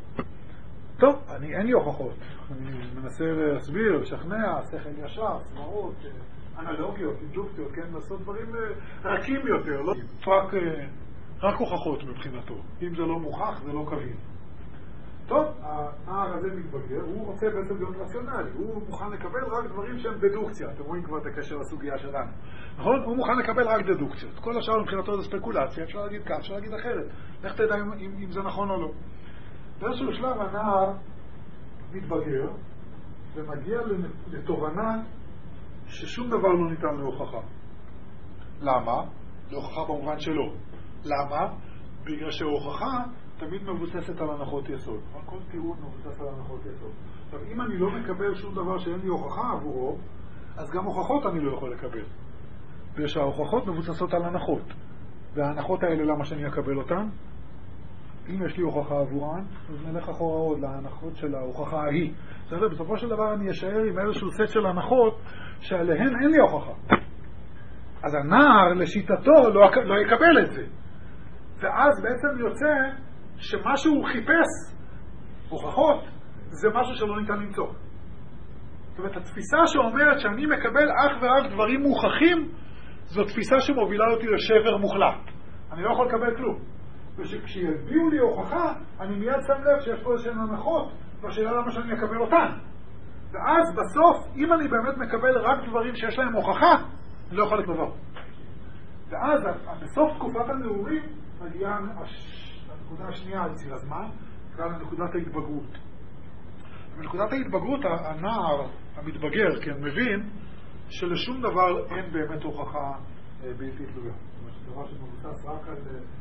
טוב, אני, אין לי הוכחות. אני מנסה להסביר, לשכנע, שכל ישר, סמרות, אנלוגיות, אינדוקציות, כן? לעשות דברים רכים יותר, לא רק, רק הוכחות מבחינתו. אם זה לא מוכח, זה לא קביל. טוב, הנער הזה מתבגר, הוא רוצה בעצם להיות רציונלי, הוא מוכן לקבל רק דברים שהם דדוקציה. אתם רואים כבר את הקשר לסוגיה שלנו. נכון? הוא מוכן לקבל רק דדוקציות. כל השאר מבחינתו זה ספקולציה, אפשר להגיד כך, אפשר להגיד אחרת. לך תדע אם, אם, אם זה נכון או לא. באיזשהו שלב הנער מתבגר ומגיע לתובנה ששום דבר לא ניתן להוכחה. למה? להוכחה במובן שלו. למה? בגלל שההוכחה תמיד מבוססת על הנחות יסוד. כל טיעון מבוסס על הנחות יסוד. עכשיו, אם אני לא מקבל שום דבר שאין לי הוכחה עבורו, אז גם הוכחות אני לא יכול לקבל. בגלל שההוכחות מבוססות על הנחות. וההנחות האלה, למה שאני אקבל אותן? אם יש לי הוכחה עבורן, אז נלך אחורה עוד להנחות של ההוכחה ההיא. בסדר? בסופו של דבר אני אשאר עם איזשהו סט של הנחות שעליהן אין לי הוכחה. אז הנער לשיטתו לא, לא יקבל את זה. ואז בעצם יוצא שמה שהוא חיפש, הוכחות, זה משהו שלא ניתן למצוא. זאת אומרת, התפיסה שאומרת שאני מקבל אך ורק דברים מוכחים, זו תפיסה שמובילה אותי לשבר מוחלט. אני לא יכול לקבל כלום. ושכשיביאו לי הוכחה, אני מיד שם לב שיש פה איזשהן הנחות, והשאלה למה שאני אקבל אותן. ואז בסוף, אם אני באמת מקבל רק דברים שיש להם הוכחה, אני לא יכול לקבל. ואז בסוף תקופת הנעורים מגיעה הנקודה השנייה על ציר הזמן, נקרא לנקודת ההתבגרות. בנקודת ההתבגרות הנער המתבגר, כן, מבין שלשום דבר אין באמת הוכחה בלתי תלויה. זאת אומרת, דבר שמבוסס רק על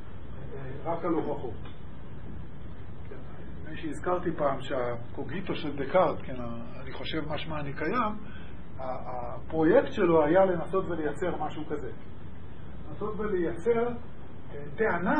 רק על הוכחות. אני שהזכרתי פעם שהקוגיטו של דקארט, כן, אני חושב משמע אני קיים, הפרויקט שלו היה לנסות ולייצר משהו כזה. לנסות ולייצר טענה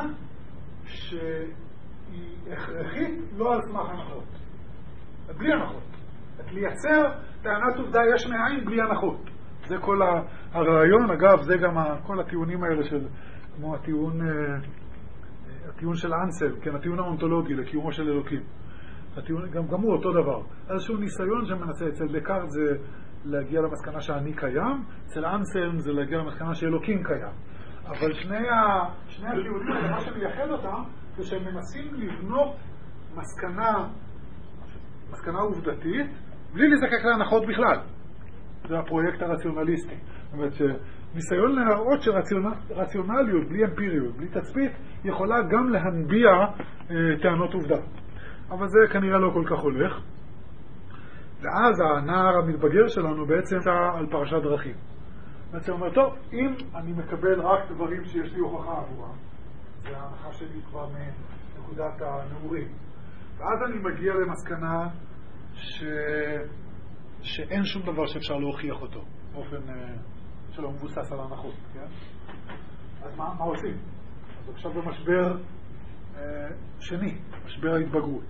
שהיא הכרחית לא על סמך הנחות. בלי הנחות. לייצר טענת עובדה יש מאין בלי הנחות. זה כל הרעיון, אגב, זה גם כל הטיעונים האלה של, כמו הטיעון הטיעון של אנסל, כן, הטיעון האונתולוגי לקיומו של אלוקים. הטיעון, גם, גם הוא אותו דבר. איזשהו ניסיון שמנסה, אצל דקארט זה להגיע למסקנה שאני קיים, אצל אנסל זה להגיע למסקנה שאלוקים קיים. אבל שני, ה, שני הטיעונים, מה שמייחד אותם, זה שהם מנסים לבנות מסקנה, מסקנה עובדתית, בלי לזקק להנחות בכלל. זה הפרויקט הרציונליסטי. זאת אומרת שניסיון להראות שרציונליות, בלי אמפיריות, בלי תצפית, יכולה גם להנביע אה, טענות עובדה. אבל זה כנראה לא כל כך הולך. ואז הנער המתבגר שלנו בעצם על פרשת דרכים. בעצם אומר, טוב, אם אני מקבל רק דברים שיש לי הוכחה עבורם, זה ההנחה שלי כבר מנקודת הנעורים. ואז אני מגיע למסקנה ש... שאין שום דבר שאפשר להוכיח אותו, באופן שלא מבוסס על הנחות, כן? אז מה, מה עושים? אז עכשיו במשבר אה, שני, משבר ההתבגרות.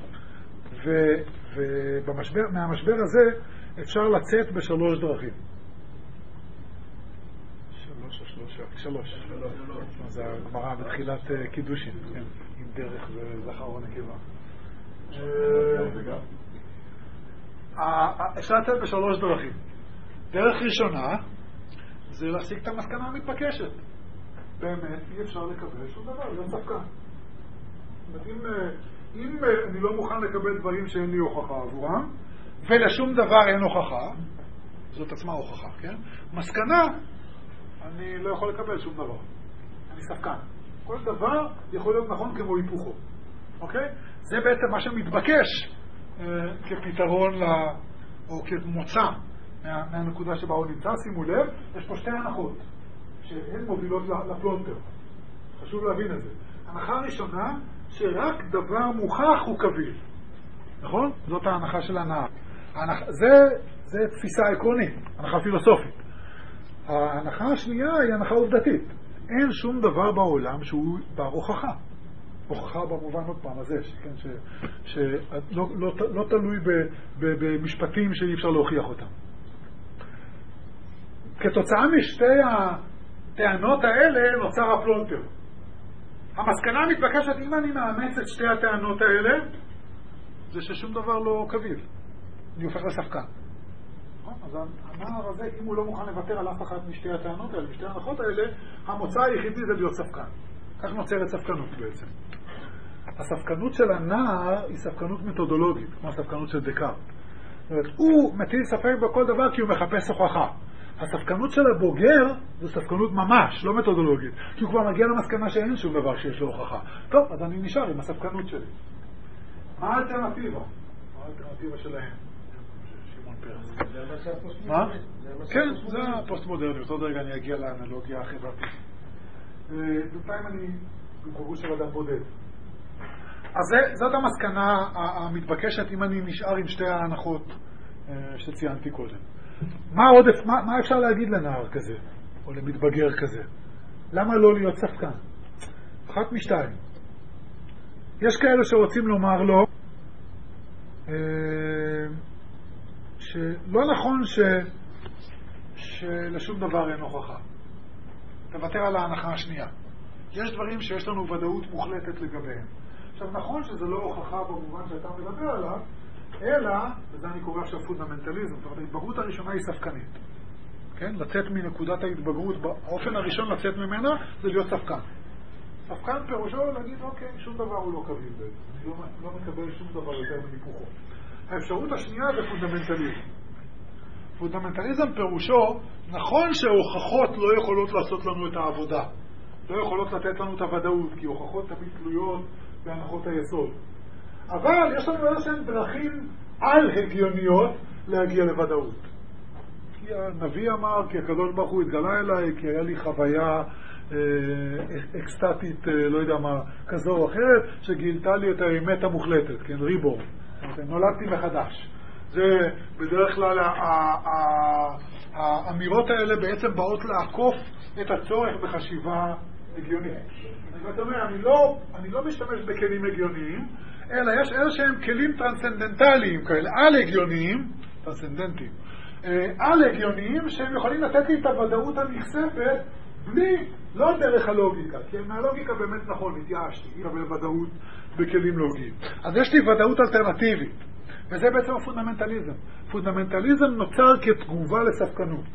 ומהמשבר הזה אפשר לצאת בשלוש דרכים. שלוש או שלושה? שלוש. זה הגמרא בתחילת קידושין, כן? עם דרך וזכר ונקבה. אפשר לצאת בשלוש דרכים. דרך ראשונה זה להשיג את המסקנה המתבקשת. באמת אי אפשר לקבל שום דבר, לא ספקן. אם, אם אני לא מוכן לקבל דברים שאין לי הוכחה עבורם, ולשום דבר אין הוכחה, זאת עצמה הוכחה, כן? מסקנה, אני לא יכול לקבל שום דבר. אני ספקן. כל דבר יכול להיות נכון כמו היפוכו. אוקיי? זה בעצם מה שמתבקש כפתרון ל... או כמוצא מה... מהנקודה שבה הוא נמצא. שימו לב, יש פה שתי הנחות שהן מובילות לפלונטר. חשוב להבין את זה. הנחה הראשונה, שרק דבר מוכח הוא קביל. נכון? זאת ההנחה של הנחה. ההנח... זה, זה תפיסה עקרונית, הנחה פילוסופית. ההנחה השנייה היא הנחה עובדתית. אין שום דבר בעולם שהוא בר הוכחה. הוכחה במובן עוד פעם הזה, כן, ש, שלא לא, לא תלוי ב, ב, במשפטים שאי אפשר להוכיח אותם. כתוצאה משתי הטענות האלה נוצר הפלונטר. המסקנה המתבקשת, אם אני מאמץ את שתי הטענות האלה, זה ששום דבר לא קביל. אני הופך לספקן. אז הנער הזה, אם הוא לא מוכן לוותר על אף אחת משתי הטענות האלה, משתי ההנחות האלה, המוצא היחידי זה להיות ספקן. כך נוצרת ספקנות בעצם. הספקנות של הנער היא ספקנות מתודולוגית, כמו הספקנות של דקארט. זאת אומרת, הוא מטיל ספק בכל דבר כי הוא מחפש הוכחה. הספקנות של הבוגר זו ספקנות ממש, לא מתודולוגית, כי הוא כבר מגיע למסקנה שאין שום דבר שיש לו הוכחה. טוב, אז אני נשאר עם הספקנות שלי. מה האלטרנטיבה? מה האלטרנטיבה שלהם? שמעון פרס. מה? כן, זה הפוסט-מודרניות. עוד רגע אני אגיע לאנלוגיה החברתית. בינתיים אני במקומו של אדם בודד. אז זאת המסקנה המתבקשת אם אני נשאר עם שתי ההנחות שציינתי קודם. מה עוד, מה, מה אפשר להגיד לנער כזה, או למתבגר כזה? למה לא להיות ספקן? אחת משתיים. יש כאלה שרוצים לומר לו אה, שלא נכון ש, שלשום דבר אין הוכחה. תוותר על ההנחה השנייה. יש דברים שיש לנו ודאות מוחלטת לגביהם. עכשיו נכון שזה לא הוכחה במובן שאתה מדבר עליו, אלא, וזה אני קורא עכשיו פונדמנטליזם, זאת אומרת, ההתבגרות הראשונה היא ספקנית. כן? לצאת מנקודת ההתבגרות, האופן הראשון לצאת ממנה זה להיות ספקן. ספקן פירושו להגיד, אוקיי, שום דבר הוא לא קביל בעצם. אני לא, לא מקבל שום דבר יותר מניפוחו. האפשרות השנייה זה פונדמנטליזם. פונדמנטליזם פירושו, נכון שההוכחות לא יכולות לעשות לנו את העבודה. לא יכולות לתת לנו את הוודאות, כי הוכחות תמיד תלויות בהנחות היסוד. אבל יש לנו איזשהם דרכים על הגיוניות להגיע לוודאות. כי הנביא אמר, כי הקדוש ברוך הוא התגלה אליי, כי היה לי חוויה אה, אקסטטית, אה, לא יודע מה, כזו או אחרת, שגילתה לי את האמת המוחלטת, כן, ריבור. נולדתי מחדש. זה בדרך כלל האמירות האלה בעצם באות לעקוף את הצורך בחשיבה הגיונית. זאת אומרת, אני לא, אני לא משתמש בכלים הגיוניים, אלא יש איזה שהם כלים טרנסצנדנטליים כאלה, על-הגיוניים, טרנסצנדנטיים, על-הגיוניים שהם יכולים לתת לי את הוודאות הנכספת בלי, לא דרך הלוגיקה, כי מהלוגיקה באמת נכון, התייאשתי, היא אבל ודאות בכלים לוגיים. אז יש לי ודאות אלטרנטיבית, וזה בעצם הפונדמנטליזם. פונדמנטליזם נוצר כתגובה לספקנות.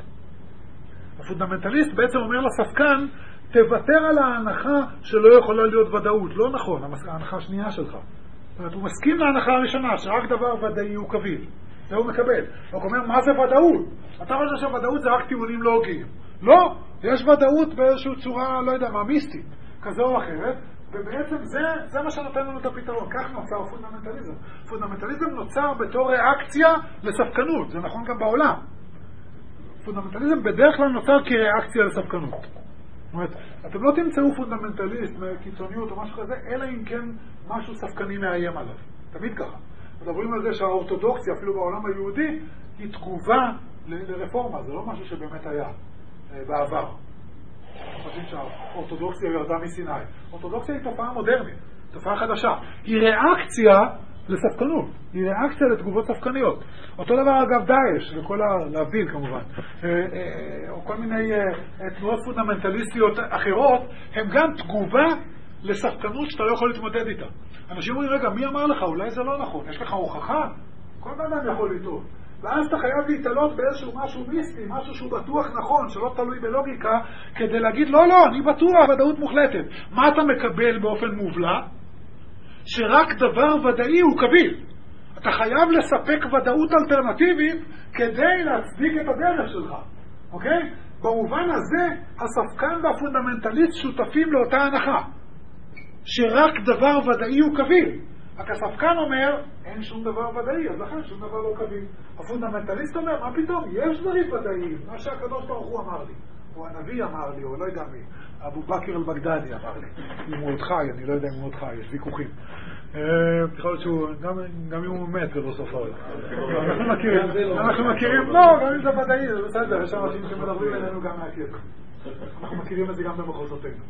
הפונדמנטליסט בעצם אומר לספקן, תוותר על ההנחה שלא יכולה להיות ודאות. לא נכון, ההנחה השנייה שלך. זאת אומרת, הוא מסכים להנחה הראשונה, שרק דבר ודאי הוא קביל. זה הוא מקבל. הוא אומר, מה זה ודאות? אתה חושב שוודאות זה רק טיעונים לוגיים. לא, יש ודאות באיזושהי צורה, לא יודע מה, מיסטית, כזו או אחרת, ובעצם זה, זה מה שנותן לנו את הפתרון. כך נוצר פונדמנטליזם. פונדמנטליזם נוצר בתור ריאקציה לספקנות. זה נכון גם בעולם. פונדמנטליזם בדרך כלל נוצר כריאקציה לספקנות. זאת אומרת, אתם לא תמצאו פונדמנטליסט מקיצוניות או משהו כזה, אלא אם כן משהו ספקני מאיים עליו. תמיד ככה. מדברים על זה שהאורתודוקסיה, אפילו בעולם היהודי, היא תגובה ל- לרפורמה. זה לא משהו שבאמת היה בעבר. חושבים שהאורתודוקסיה ירדה מסיני. אורתודוקסיה היא תופעה מודרנית, תופעה חדשה. היא ריאקציה לספקנות, היא ריאקציה לתגובות ספקניות. אותו דבר אגב דאעש, וכל להבדיל כמובן, או כל מיני תנועות פונדמנטליסטיות אחרות, הם גם תגובה לספקנות שאתה לא יכול להתמודד איתה. אנשים אומרים, רגע, מי אמר לך? אולי זה לא נכון. יש לך הוכחה? כל אדם יכול לטעות. ואז אתה חייב להתעלות באיזשהו משהו מיסטי, משהו שהוא בטוח נכון, שלא תלוי בלוגיקה, כדי להגיד, לא, לא, אני בטוח, ודאות מוחלטת. מה אתה מקבל באופן מובלע? שרק דבר ודאי הוא קביל. אתה חייב לספק ודאות אלטרנטיבית כדי להצדיק את הדרך שלך. אוקיי? במובן הזה, הספקן והפונדמנטליסט שותפים לאותה הנחה. שרק דבר ודאי הוא קביל. רק הספקן אומר, אין שום דבר ודאי, אז לכן שום דבר לא קביל. הפונדמנטליסט אומר, מה פתאום? יש דברים ודאיים. מה שהקדוש ברוך הוא אמר לי. או הנביא אמר לי, או לא יודע מי. אבו בכר אל-בגדדי אמר לי. אם הוא עוד חי, אני לא יודע אם הוא עוד חי, יש ויכוחים. יכול להיות שהוא, גם אם הוא מת, זה לא סופר. אנחנו מכירים, אנחנו מכירים, לא, גם אם זה ודאי, זה בסדר, יש אנשים שמדברים אלינו גם מהכיר. אנחנו מכירים את זה גם במחוזותינו.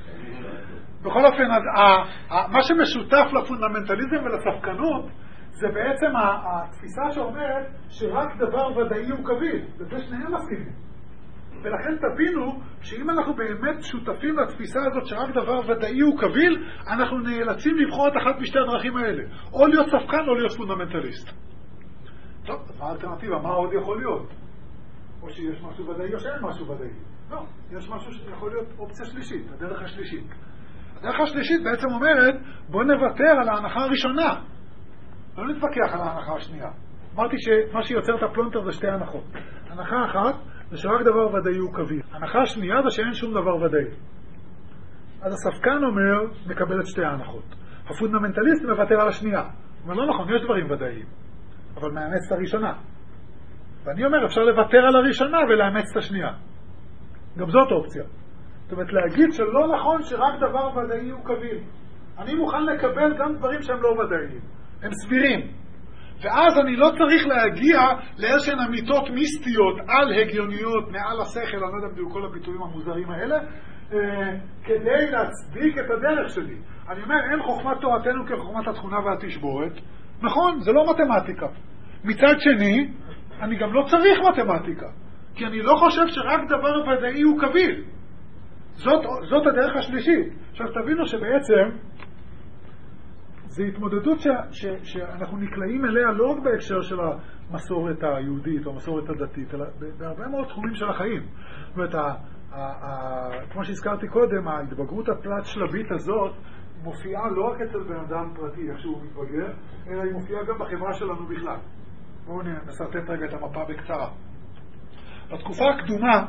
בכל אופן, מה שמשותף לפונדמנטליזם ולספקנות, זה בעצם התפיסה שאומרת שרק דבר ודאי הוא קביל, וזה שניהם מסכימים. ולכן תבינו שאם אנחנו באמת שותפים לתפיסה הזאת שרק דבר ודאי הוא קביל, אנחנו נאלצים לבחור את אחת משתי הדרכים האלה, או להיות ספקן או להיות פונדמנטליסט. טוב, אז מה האלטרנטיבה? מה עוד יכול להיות? או שיש משהו ודאי או שאין משהו ודאי. לא, יש משהו שיכול להיות אופציה שלישית, הדרך השלישית. הדרך השלישית בעצם אומרת, בוא נוותר על ההנחה הראשונה. לא נתווכח על ההנחה השנייה. אמרתי שמה שיוצר את הפלונטר זה שתי הנחות. הנחה אחת זה שרק דבר ודאי הוא קביל. הנחה השנייה זה שאין שום דבר ודאי. אז הספקן אומר, מקבל את שתי ההנחות. הפונדמנטליסט מוותר על השנייה. אבל לא נכון, יש דברים ודאיים. אבל מאמץ את הראשונה. ואני אומר, אפשר לוותר על הראשונה ולאמץ את השנייה. גם זאת אופציה. זאת אומרת, להגיד שלא נכון שרק דבר ודאי הוא קביל. אני מוכן לקבל גם דברים שהם לא ודאיים. הם סבירים. ואז אני לא צריך להגיע לאיזשהן אמיתות מיסטיות על הגיוניות מעל השכל, אני לא יודע בדיוק כל הביטויים המוזרים האלה, אה, כדי להצדיק את הדרך שלי. אני אומר, אין חוכמת תורתנו כחוכמת התכונה והתשבורת. נכון, זה לא מתמטיקה. מצד שני, אני גם לא צריך מתמטיקה. כי אני לא חושב שרק דבר ודאי הוא קביל. זאת, זאת הדרך השלישית. עכשיו תבינו שבעצם זו התמודדות ש, ש, שאנחנו נקלעים אליה לא רק בהקשר של המסורת היהודית או המסורת הדתית, אלא בהרבה מאוד תחומים של החיים. זאת אומרת, ה, ה, ה, כמו שהזכרתי קודם, ההתבגרות התלת שלבית הזאת מופיעה לא רק אצל בן אדם פרטי, איך שהוא מתבגר, אלא היא מופיעה גם בחברה שלנו בכלל. בואו נסרטט רגע את המפה בקצרה. בתקופה הקדומה,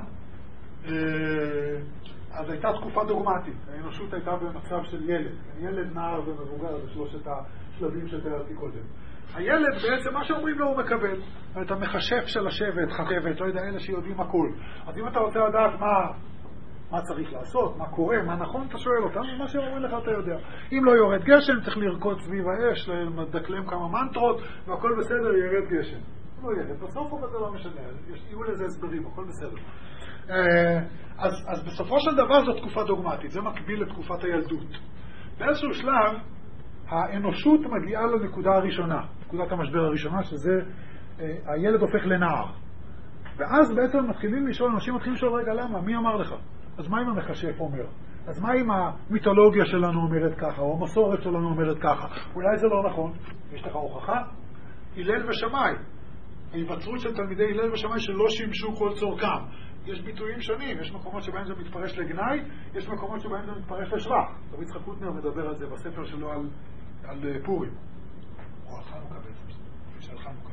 אז הייתה תקופה דוגמטית. האנושות הייתה במצב של ילד. ילד, נער ומבוגר, זה שלושת השלבים שתיארתי קודם. הילד בעצם, מה שאומרים לו הוא מקבל. את המחשב של השבט, חשבת, לא יודע, אלה שיודעים הכל. אז אם אתה רוצה לדעת מה, מה צריך לעשות, מה קורה, מה נכון, אתה שואל אותם, ומה שאומרים לך אתה יודע. אם לא יורד גשם, צריך לרקוד סביב האש, לדקלם כמה מנטרות, והכל בסדר, ירד גשם. לא ירד, בסוף אבל זה לא משנה, יהיו לזה הסברים, הכל בסדר. אז, אז בסופו של דבר זו תקופה דוגמטית, זה מקביל לתקופת הילדות. באיזשהו שלב, האנושות מגיעה לנקודה הראשונה, נקודת המשבר הראשונה, שזה הילד הופך לנער. ואז בעצם מתחילים לשאול, אנשים מתחילים לשאול, רגע, למה? מי אמר לך? אז מה אם המחשף אומר? אז מה אם המיתולוגיה שלנו אומרת ככה, או המסורת שלנו אומרת ככה? אולי זה לא נכון. יש לך הוכחה? הלל ושמאי. ההיווצרות של תלמידי הלל ושמאי שלא שימשו כל צורכם. יש ביטויים שונים, יש מקומות שבהם זה מתפרש לגנאי, יש מקומות שבהם זה מתפרש לשבח. רבי יצחק קוטנר מדבר על זה בספר שלו על, על פורים. או על חנוכה בעצם, של חנוכה.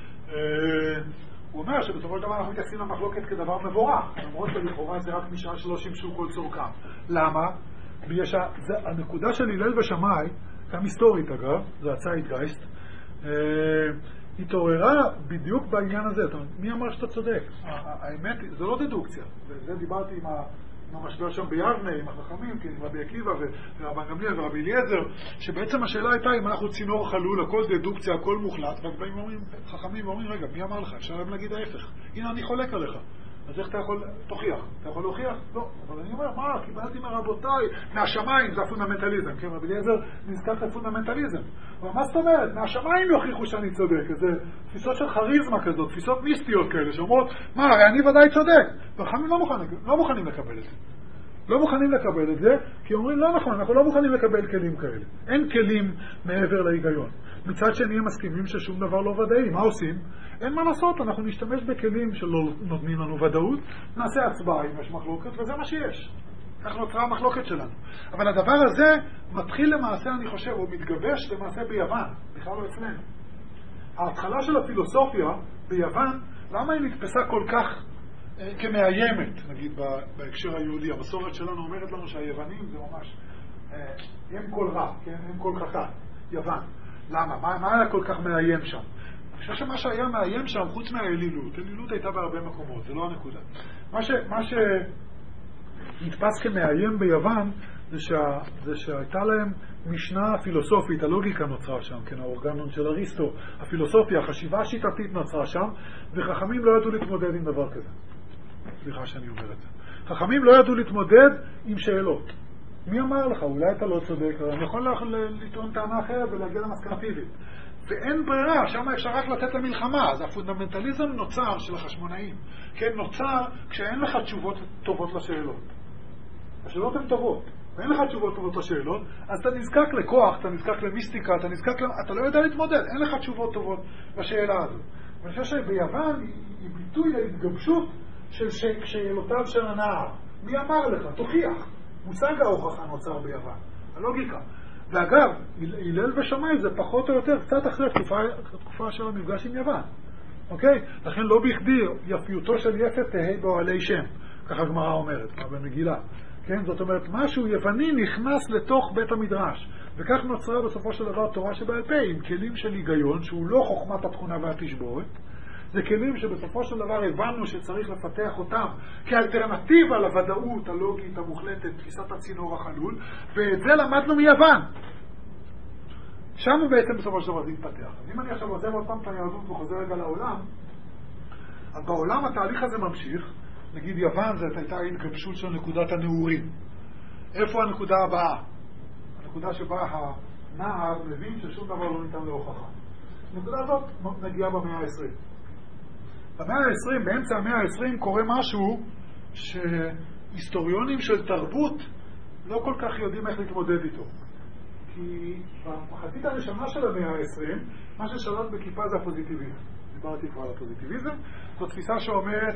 הוא אומר שבסופו של דבר אנחנו מתייחסים למחלוקת כדבר מבורך, למרות שלכאורה זה רק משעה שלא שימשו כל צורכם. למה? בגלל שהנקודה של הלל ושמאי, גם היסטורית אגב, זה הצייטגייסט, התעוררה בדיוק בעניין הזה. מי אמר שאתה צודק? האמת, זה לא דדוקציה. וזה דיברתי עם המשבר שם ביבנה, עם החכמים, עם רבי עקיבא ורבן גמליאל ורבי אליעזר, שבעצם השאלה הייתה אם אנחנו צינור חלול, הכל דדוקציה, הכל מוחלט, ובאים ואומרים, חכמים ואומרים, רגע, מי אמר לך? אפשר להם להגיד ההפך. הנה אני חולק עליך. אז איך אתה יכול תוכיח? אתה יכול להוכיח? לא. אבל אני אומר, מה? קיבלתי מרבותיי, מהשמיים, זה הפונדמנטליזם. כן, רבי אליעזר נזכר את הפונדמנטליזם. אבל מה זאת אומרת? מהשמיים יוכיחו שאני צודק. זה תפיסות של חריזמה כזאת, תפיסות מיסטיות כאלה, שאומרות, מה, הרי אני ודאי צודק. וחכמים לא מוכנים, לא מוכנים לקבל את זה. לא מוכנים לקבל את זה, כי אומרים, לא נכון, אנחנו לא מוכנים לקבל כלים כאלה. אין כלים מעבר להיגיון. מצד שני הם מסכימים ששום דבר לא ודאי. מה עושים? אין מה לעשות, אנחנו נשתמש בכלים שלא נותנים לנו ודאות, נעשה הצבעה אם יש מחלוקת, וזה מה שיש. כך נוצרה המחלוקת שלנו. אבל הדבר הזה מתחיל למעשה, אני חושב, הוא מתגבש למעשה ביוון, בכלל לא אצלנו. ההתחלה של הפילוסופיה ביוון, למה היא נתפסה כל כך אה, כמאיימת, נגיד, בהקשר היהודי? המסורת שלנו אומרת לנו שהיוונים זה ממש, אה, הם כל רע, כן? הם כל חכם, יוון. למה? מה, מה היה כל כך מאיים שם? אני חושב שמה שהיה מאיים שם, חוץ מהאלילות, אלילות הייתה בהרבה מקומות, זה לא הנקודה. מה, ש, מה שנתפס כמאיים ביוון, זה, שה, זה שהייתה להם משנה פילוסופית, הלוגיקה נוצרה שם, כן, האורגנון של אריסטו, הפילוסופיה, החשיבה השיטתית נוצרה שם, וחכמים לא ידעו להתמודד עם דבר כזה. סליחה שאני אומר את זה. חכמים לא ידעו להתמודד עם שאלות. מי אמר לך? אולי אתה לא צודק, אני יכול לטעון טענה אחרת ולהגיע למסקנה פיזית. ואין ברירה, שם אפשר רק לתת למלחמה. אז הפונדמנטליזם נוצר של החשמונאים. כן, נוצר כשאין לך תשובות טובות לשאלות. השאלות הן טובות, ואין לך תשובות טובות לשאלות, אז אתה נזקק לכוח, אתה נזקק למיסטיקה, אתה נזקק, אתה לא יודע להתמודד, אין לך תשובות טובות לשאלה הזו. ואני חושב שביוון היא ביטוי להתגבשות של שאלותיו של הנער. מי אמר לך? תוכיח. מושג ההוכחה נוצר ביוון, הלוגיקה. ואגב, הלל ושמאי זה פחות או יותר קצת אחרי התקופה, התקופה של המפגש עם יוון. אוקיי? לכן לא בכדי יפיותו של יפת תהי באוהלי שם, ככה הגמרא אומרת, כמו במגילה. כן? זאת אומרת, משהו יווני נכנס לתוך בית המדרש, וכך נוצרה בסופו של דבר תורה שבעל פה, עם כלים של היגיון, שהוא לא חוכמת התכונה והתשבורת. זה כלים שבסופו של דבר הבנו שצריך לפתח אותם כאלטרנטיבה לוודאות הלוגית המוחלטת, תפיסת הצינור החלול, ואת זה למדנו מיוון. שם בעצם בסופו של דבר זה התפתח. אז אם אני עכשיו עוזב עוד פעם את היהדות וחוזר רגע לעולם, אז בעולם התהליך הזה ממשיך. נגיד יוון זאת הייתה התגבשות של נקודת הנעורים. איפה הנקודה הבאה? הנקודה שבה הנער מבין ששום דבר לא ניתן להוכחה. הנקודה הזאת נגיעה במאה העשרים. במאה העשרים, באמצע המאה העשרים, קורה משהו שהיסטוריונים של תרבות לא כל כך יודעים איך להתמודד איתו. כי במחצית הראשונה של המאה העשרים, מה ששלט בכיפה זה הפוזיטיביזם. דיברתי כבר על הפוזיטיביזם. זו תפיסה שאומרת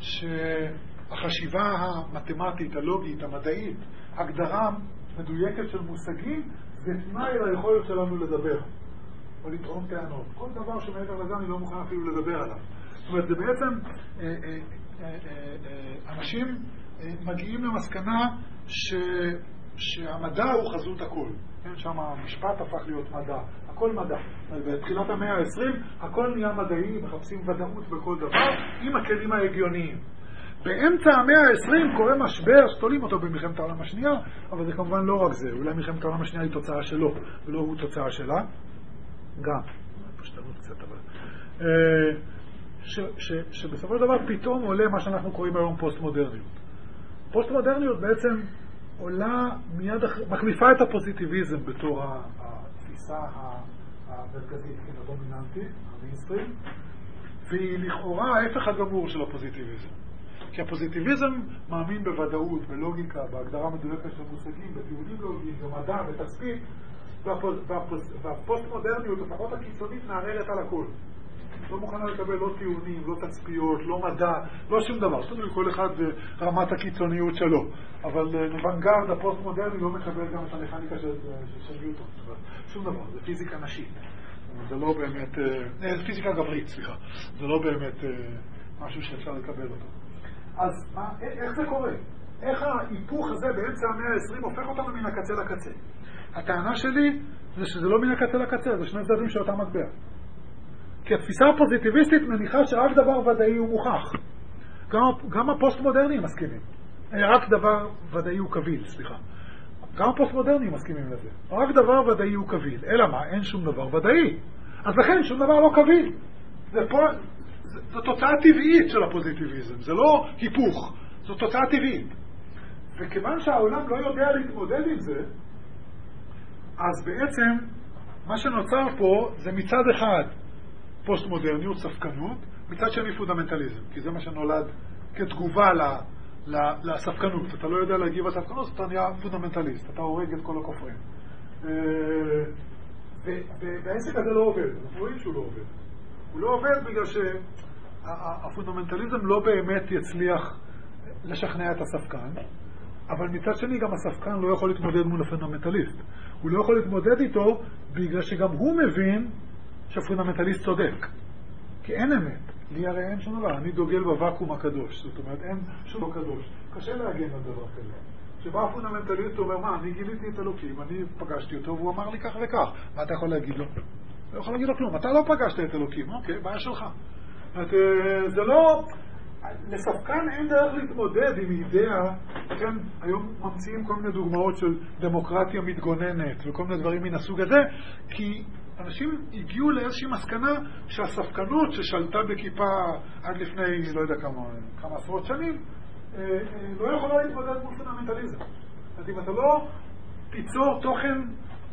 שהחשיבה המתמטית, הלוגית, המדעית, הגדרה מדויקת של מושגים, זה תנאי ליכולת שלנו לדבר או לטעון טענות. כל דבר שמעבר לזה אני לא מוכן אפילו לדבר עליו. זאת אומרת, זה בעצם אה, אה, אה, אה, אנשים אה, מגיעים למסקנה ש, שהמדע הוא חזות הכל. כן, שם המשפט הפך להיות מדע. הכל מדע. בתחילת המאה העשרים הכל נהיה מדעי, מחפשים ודאות בכל דבר עם הכלים ההגיוניים. באמצע המאה העשרים קורה משבר, שתולים אותו במלחמת העולם השנייה, אבל זה כמובן לא רק זה. אולי מלחמת העולם השנייה היא תוצאה שלו, ולא הוא תוצאה שלה. גם. פשטנות קצת, אבל... ש, ש, שבסופו של דבר פתאום עולה מה שאנחנו קוראים היום פוסט-מודרניות. פוסט-מודרניות בעצם עולה מיד, מחליפה את הפוזיטיביזם בתור התפיסה המרכזית, הדומיננטית, המיינסטרים, והיא לכאורה ההפך הגמור של הפוזיטיביזם. כי הפוזיטיביזם מאמין בוודאות, בלוגיקה, בהגדרה מדויקת של מושגים, בטיעונים לוגיים, במדע, בתצפית, והפוסט-מודרניות, לפחות הקיצונית, מערערת על הכל. לא מוכנה לקבל לא טיעונים, לא תצפיות, לא מדע, לא שום דבר. זאת אומרת, כל אחד ברמת הקיצוניות שלו. אבל נוונגרד, הפוסט-מודרני, לא מקבל גם את המכניקה של ניוטון. שום דבר, זה פיזיקה נשית. זה לא באמת, זה פיזיקה גברית, סליחה. זה לא באמת משהו שאפשר לקבל אותו. אז מה, איך זה קורה? איך ההיפוך הזה באמצע המאה העשרים הופך אותנו מן הקצה לקצה? הטענה שלי זה שזה לא מן הקצה לקצה, זה שני צדדים של אותה מטבע. כי התפיסה הפוזיטיביסטית מניחה שרק דבר ודאי הוא מוכח. גם, גם הפוסט-מודרנים מסכימים. רק דבר ודאי הוא קביל, סליחה. גם הפוסט-מודרנים מסכימים לזה. רק דבר ודאי הוא קביל. אלא מה? אין שום דבר ודאי. אז לכן שום דבר לא קביל. זה פה, זה, זו תוצאה טבעית של הפוזיטיביזם. זה לא היפוך. זו תוצאה טבעית. וכיוון שהעולם לא יודע להתמודד עם זה, אז בעצם מה שנוצר פה זה מצד אחד פוסט-מודרניות, ספקנות, מצד שני פונדמנטליזם, כי זה מה שנולד כתגובה ל, ל, לספקנות. אתה לא יודע להגיב לספקנות, אתה נהיה פונדמנטליסט, אתה הורג את כל הכופרים. והעסק הזה לא עובד, אנחנו רואים שהוא לא עובד. הוא לא עובד בגלל שהפונדמנטליזם לא באמת יצליח לשכנע את הספקן, אבל מצד שני גם הספקן לא יכול להתמודד מול הפונדמנטליסט. הוא לא יכול להתמודד איתו בגלל שגם הוא מבין שהפונדמנטליסט צודק. כי אין אמת. לי הרי אין שום דבר. אני דוגל בוואקום הקדוש. זאת אומרת, אין שום לא קדוש. קשה להגן על דבר כזה. שבא הפונדמנטליסט אומר, מה, אני גיליתי את אלוקים, אני פגשתי אותו, והוא אמר לי כך וכך. מה אתה יכול להגיד לו? לא יכול להגיד לו כלום. אתה לא פגשת את אלוקים. אוקיי, בעיה שלך. זה לא... לספקן אין דרך להתמודד עם אידאה, כן, היום ממציאים כל מיני דוגמאות של דמוקרטיה מתגוננת וכל מיני דברים מן הסוג הזה, כי אנשים הגיעו לאיזושהי מסקנה שהספקנות ששלטה בכיפה עד לפני, לא יודע כמה, כמה עשרות שנים, לא יכולה להתמודד מול פונדמנטליזם. זאת אומרת, אם אתה לא תיצור תוכן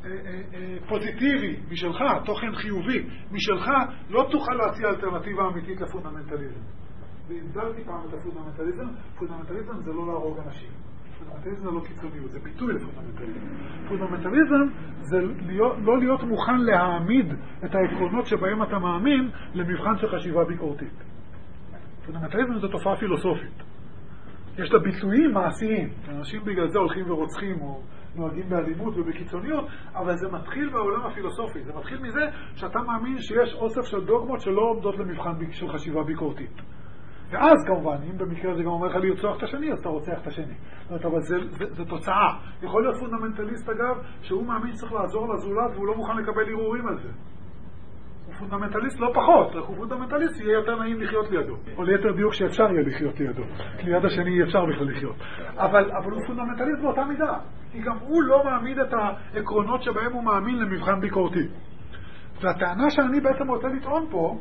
פוזיטיבי משלך, תוכן חיובי משלך, לא תוכל להציע אלטרנטיבה אמיתית לפונדמנטליזם. והגדרתי פעם את הפונדמנטליזם, פונדמנטליזם זה לא להרוג אנשים. פונדמנטליזם זה לא קיצוניות, זה ביטוי לפונדמנטליזם. פונדמנטליזם זה להיות, לא להיות מוכן להעמיד את העקרונות שבהם אתה מאמין למבחן של חשיבה ביקורתית. פונדמנטליזם זו תופעה פילוסופית. יש לה ביטויים מעשיים. אנשים בגלל זה הולכים ורוצחים או נוהגים באלימות ובקיצוניות, אבל זה מתחיל בעולם הפילוסופי. זה מתחיל מזה שאתה מאמין שיש אוסף של דוגמות שלא עומדות למבחן של חשיבה ביקורתית. ואז כמובן, אם במקרה זה גם אומר לך לרצוח את השני, אז אתה רוצח את השני. אבל זה, זה, זה תוצאה. יכול להיות פונדמנטליסט אגב, שהוא מאמין שצריך לעזור לזולת והוא לא מוכן לקבל ערעורים על זה. הוא פונדמנטליסט לא פחות, רק הוא פונדמנטליסט יהיה יותר נעים לחיות לידו. או ליתר דיוק שאפשר יהיה לחיות לידו. כי ליד השני אי אפשר בכלל לחיות. אבל, אבל הוא פונדמנטליסט באותה מידה. כי גם הוא לא מעמיד את העקרונות שבהם הוא מאמין למבחן ביקורתי. והטענה שאני בעצם רוצה לטעון פה,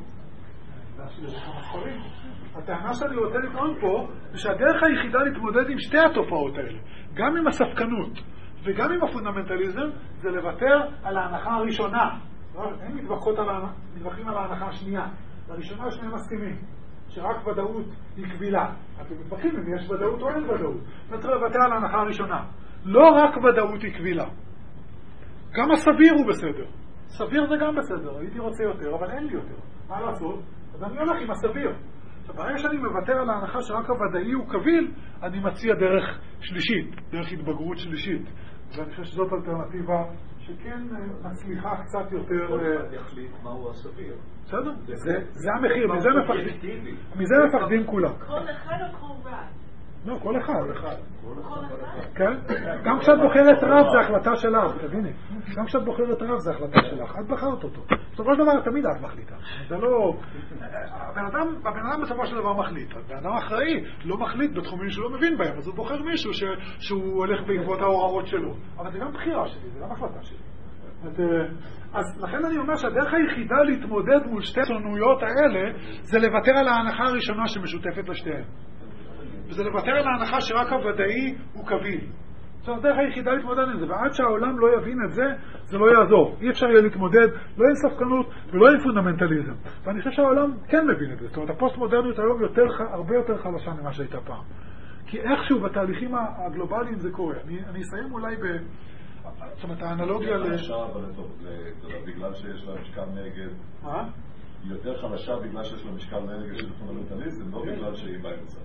הטענה שאני רוצה לטעון פה, זה שהדרך היחידה להתמודד עם שתי התופעות האלה, גם עם הספקנות וגם עם הפונדמנטליזם, זה לוותר על ההנחה הראשונה. הם מתווכחים על ההנחה השנייה. הראשונה שני מסכימים, שרק ודאות היא קבילה. אתם מתווכחים אם יש ודאות או אין ודאות. צריך לוותר על ההנחה הראשונה. לא רק ודאות היא קבילה. גם הסביר הוא בסדר. סביר זה גם בסדר. הייתי רוצה יותר, אבל אין לי יותר. מה לעשות? אז אני הולך עם הסביר. עכשיו, ברגע שאני מוותר על ההנחה שרק הוודאי הוא קביל, אני מציע דרך שלישית, דרך התבגרות שלישית. ואני חושב שזאת אלטרנטיבה שכן מצליחה קצת יותר... כל אחד יחליט מהו הסביר. בסדר? זה המחיר, מזה מפחדים כולם. כל אחד או כל רע? לא, כל אחד. כל אחד? כן? גם כשאת בוחרת רב זה החלטה שלך, תביני. גם כשאת בוחרת רב זה החלטה שלך. את בחרת אותו. בסופו של דבר תמיד את מחליטה. זה לא... הבן אדם בסופו של דבר מחליט. הבן אדם אחראי לא מחליט בתחומים שלא מבין בהם, אז הוא בוחר מישהו שהוא הולך בעקבות ההוראות שלו. אבל זה גם בחירה שלי, זה גם החלטה שלי. אז לכן אני אומר שהדרך היחידה להתמודד מול שתי שונות האלה זה לוותר על ההנחה הראשונה שמשותפת לשתיהן. וזה לוותר על ההנחה שרק הוודאי הוא קביל. זאת הדרך היחידה להתמודד עם זה, ועד שהעולם לא יבין את זה, זה לא יעזור. אי אפשר יהיה להתמודד לא עם ספקנות ולא עם פונדמנטליזם. ואני חושב שהעולם כן מבין את זה. זאת אומרת, הפוסט-מודרניות היום יותר, הרבה יותר חלשה ממה שהייתה פעם. כי איכשהו בתהליכים הגלובליים זה קורה. אני, אני אסיים אולי ב... זאת אומרת, האנלוגיה ל... חלשה, אבל בגלל שיש לה משקל נגד... מה? היא יותר חלשה בגלל שיש לה משקל נגד של פונדמנטליזם, לא בגלל שהיא באמצע.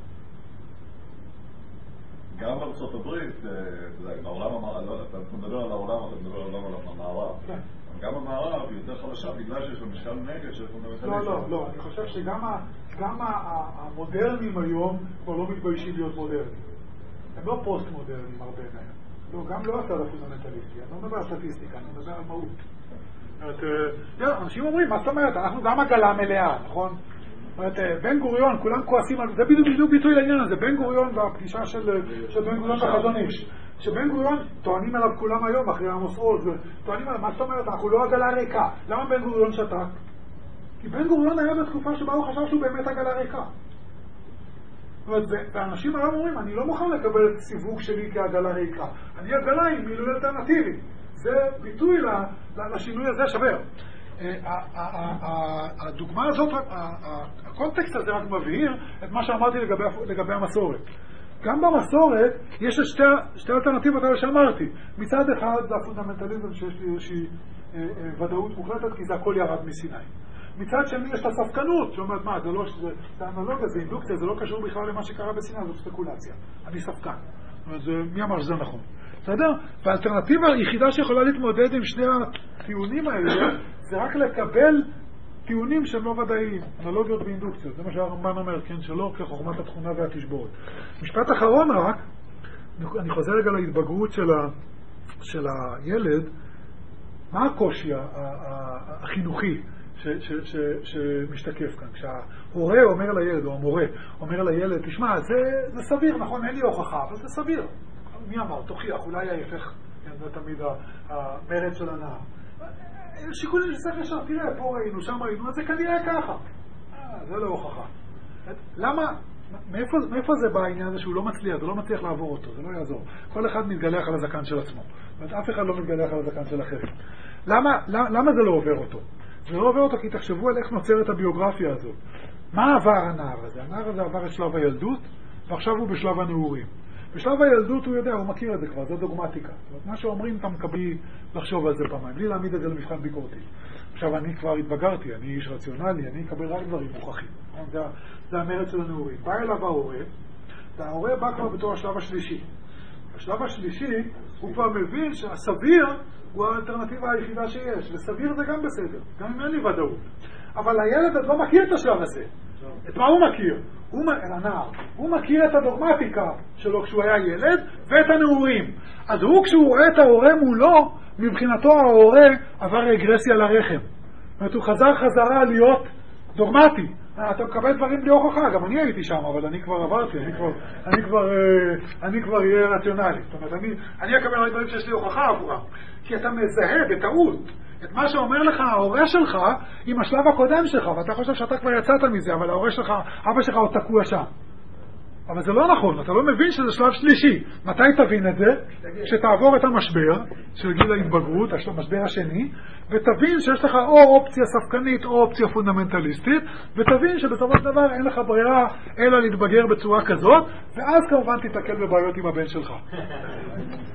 גם בארצות הברית, בעולם המערב, אתה מדבר על העולם, אתה מדבר על העולם המערב. גם המערב היא יותר חלשה בגלל שיש לה משקל נגד של פונדמנטליזם. לא, לא, לא. אני חושב שגם המודרנים היום כבר לא מתביישים להיות מודרנים. הם לא פוסט-מודרנים הרבה מהם. לא, גם לא הצד הפונדמנטליסטי. אני לא מדבר על סטטיסטיקה, אני מדבר על מהות. אנשים אומרים, מה זאת אומרת? אנחנו גם עגלה מלאה, נכון? בן גוריון, כולם כועסים על זה, בדיוק ביטוי לעניין הזה, בן גוריון והפגישה של בן גוריון בחזון איש. שבן גוריון, טוענים עליו כולם היום, אחרי עמוס עוז, טוענים עליו, מה זאת אומרת? אנחנו לא עגלה ריקה. למה בן גוריון שתק? כי בן גוריון היה בתקופה שבה הוא חשב שהוא באמת עגלה ריקה. ואנשים היום אומרים, אני לא מוכן לקבל את הסיווג שלי כעגלה ריקה. אני עגלה עם מילוי אלטרנטיבי. זה ביטוי לשינוי הזה שבר. הדוגמה הזאת, הקונטקסט הזה רק מבהיר את מה שאמרתי לגבי המסורת. גם במסורת יש את שתי, שתי אלטרנטיבות האלה שאמרתי. מצד אחד זה הפונדמנטליזם שיש לי איזושהי ודאות מוחלטת, כי זה הכל ירד מסיני. מצד שני יש את הספקנות, שאומרת מה, זה לא, זה, זה אנלוגיה, זה אינדוקציה, זה לא קשור בכלל למה שקרה בסיני, זאת ספקולציה. אני ספקן. אז מי אמר שזה נכון? בסדר? והאלטרנטיבה היחידה שיכולה להתמודד עם שני הטיעונים האלה, זה רק לקבל טיעונים שהם לא ודאיים, אנלוגיות ואינדוקציות. זה מה שהרמב"ן אומר, כן, שלא כחוכמת התכונה והתשבורת. משפט אחרון רק, אני חוזר רגע להתבגרות של, ה, של הילד, מה הקושי החינוכי ש, ש, ש, שמשתקף כאן? כשההורה אומר לילד, או המורה אומר לילד, תשמע, זה, זה סביר, נכון, אין לי הוכחה, אבל זה סביר. מי אמר? תוכיח, אולי ההפך, זה תמיד המרד של הנער. שיקולים שצריך ישר, תראה, פה ראינו, שם ראינו, אז זה כנראה ככה. זה לא הוכחה. למה, מאיפה, מאיפה זה בא העניין הזה שהוא לא מצליח, זה לא מצליח לעבור אותו, זה לא יעזור. כל אחד מתגלח על הזקן של עצמו, ואף אחד לא מתגלח על הזקן של אחרים. למה, למה, למה זה לא עובר אותו? זה לא עובר אותו כי תחשבו על איך נוצרת הביוגרפיה הזאת. מה עבר הנער הזה? הנער הזה עבר את שלב הילדות, ועכשיו הוא בשלב הנעורים. בשלב הילדות הוא יודע, הוא מכיר את זה כבר, זו דוגמטיקה. זאת אומרת, מה שאומרים אתה מקבל לחשוב על זה פעמיים, בלי להעמיד את זה למבחן ביקורתי. עכשיו אני כבר התבגרתי, אני איש רציונלי, אני אקבל רק דברים מוכחים. זה, זה המרד של הנעורים. בא אליו ההורה, וההורה בא כבר בתור השלב השלישי. בשלב השלישי הוא כבר מבין שהסביר הוא האלטרנטיבה היחידה שיש, וסביר זה גם בסדר, גם אם אין לי ודאות. אבל הילד עוד לא מכיר את השלב הזה. את מה הוא מכיר? הוא, הנער, הוא מכיר את הדוגמטיקה שלו כשהוא היה ילד ואת הנעורים. אז הוא כשהוא רואה את ההורה מולו, מבחינתו ההורה עבר רגרסיה לרחם. זאת אומרת, הוא חזר חזרה להיות דוגמטי. אתה מקבל דברים בלי הוכחה, גם אני הייתי שם, אבל אני כבר עברתי, אני כבר, אני כבר, אני כבר אהיה רציונלי. זאת אומרת, אני, אני אקבל רק דברים שיש לי הוכחה עבורם. כי אתה מזהה בטעות את מה שאומר לך ההורה שלך עם השלב הקודם שלך, ואתה חושב שאתה כבר יצאת מזה, אבל ההורה שלך, אבא שלך עוד תקוע שם. אבל זה לא נכון, אתה לא מבין שזה שלב שלישי. מתי תבין את זה? כשתעבור את המשבר של גיל ההתבגרות, המשבר השני, ותבין שיש לך או אופציה ספקנית או אופציה פונדמנטליסטית, ותבין שבסופו של דבר אין לך ברירה אלא להתבגר בצורה כזאת, ואז כמובן תתקל בבעיות עם הבן שלך.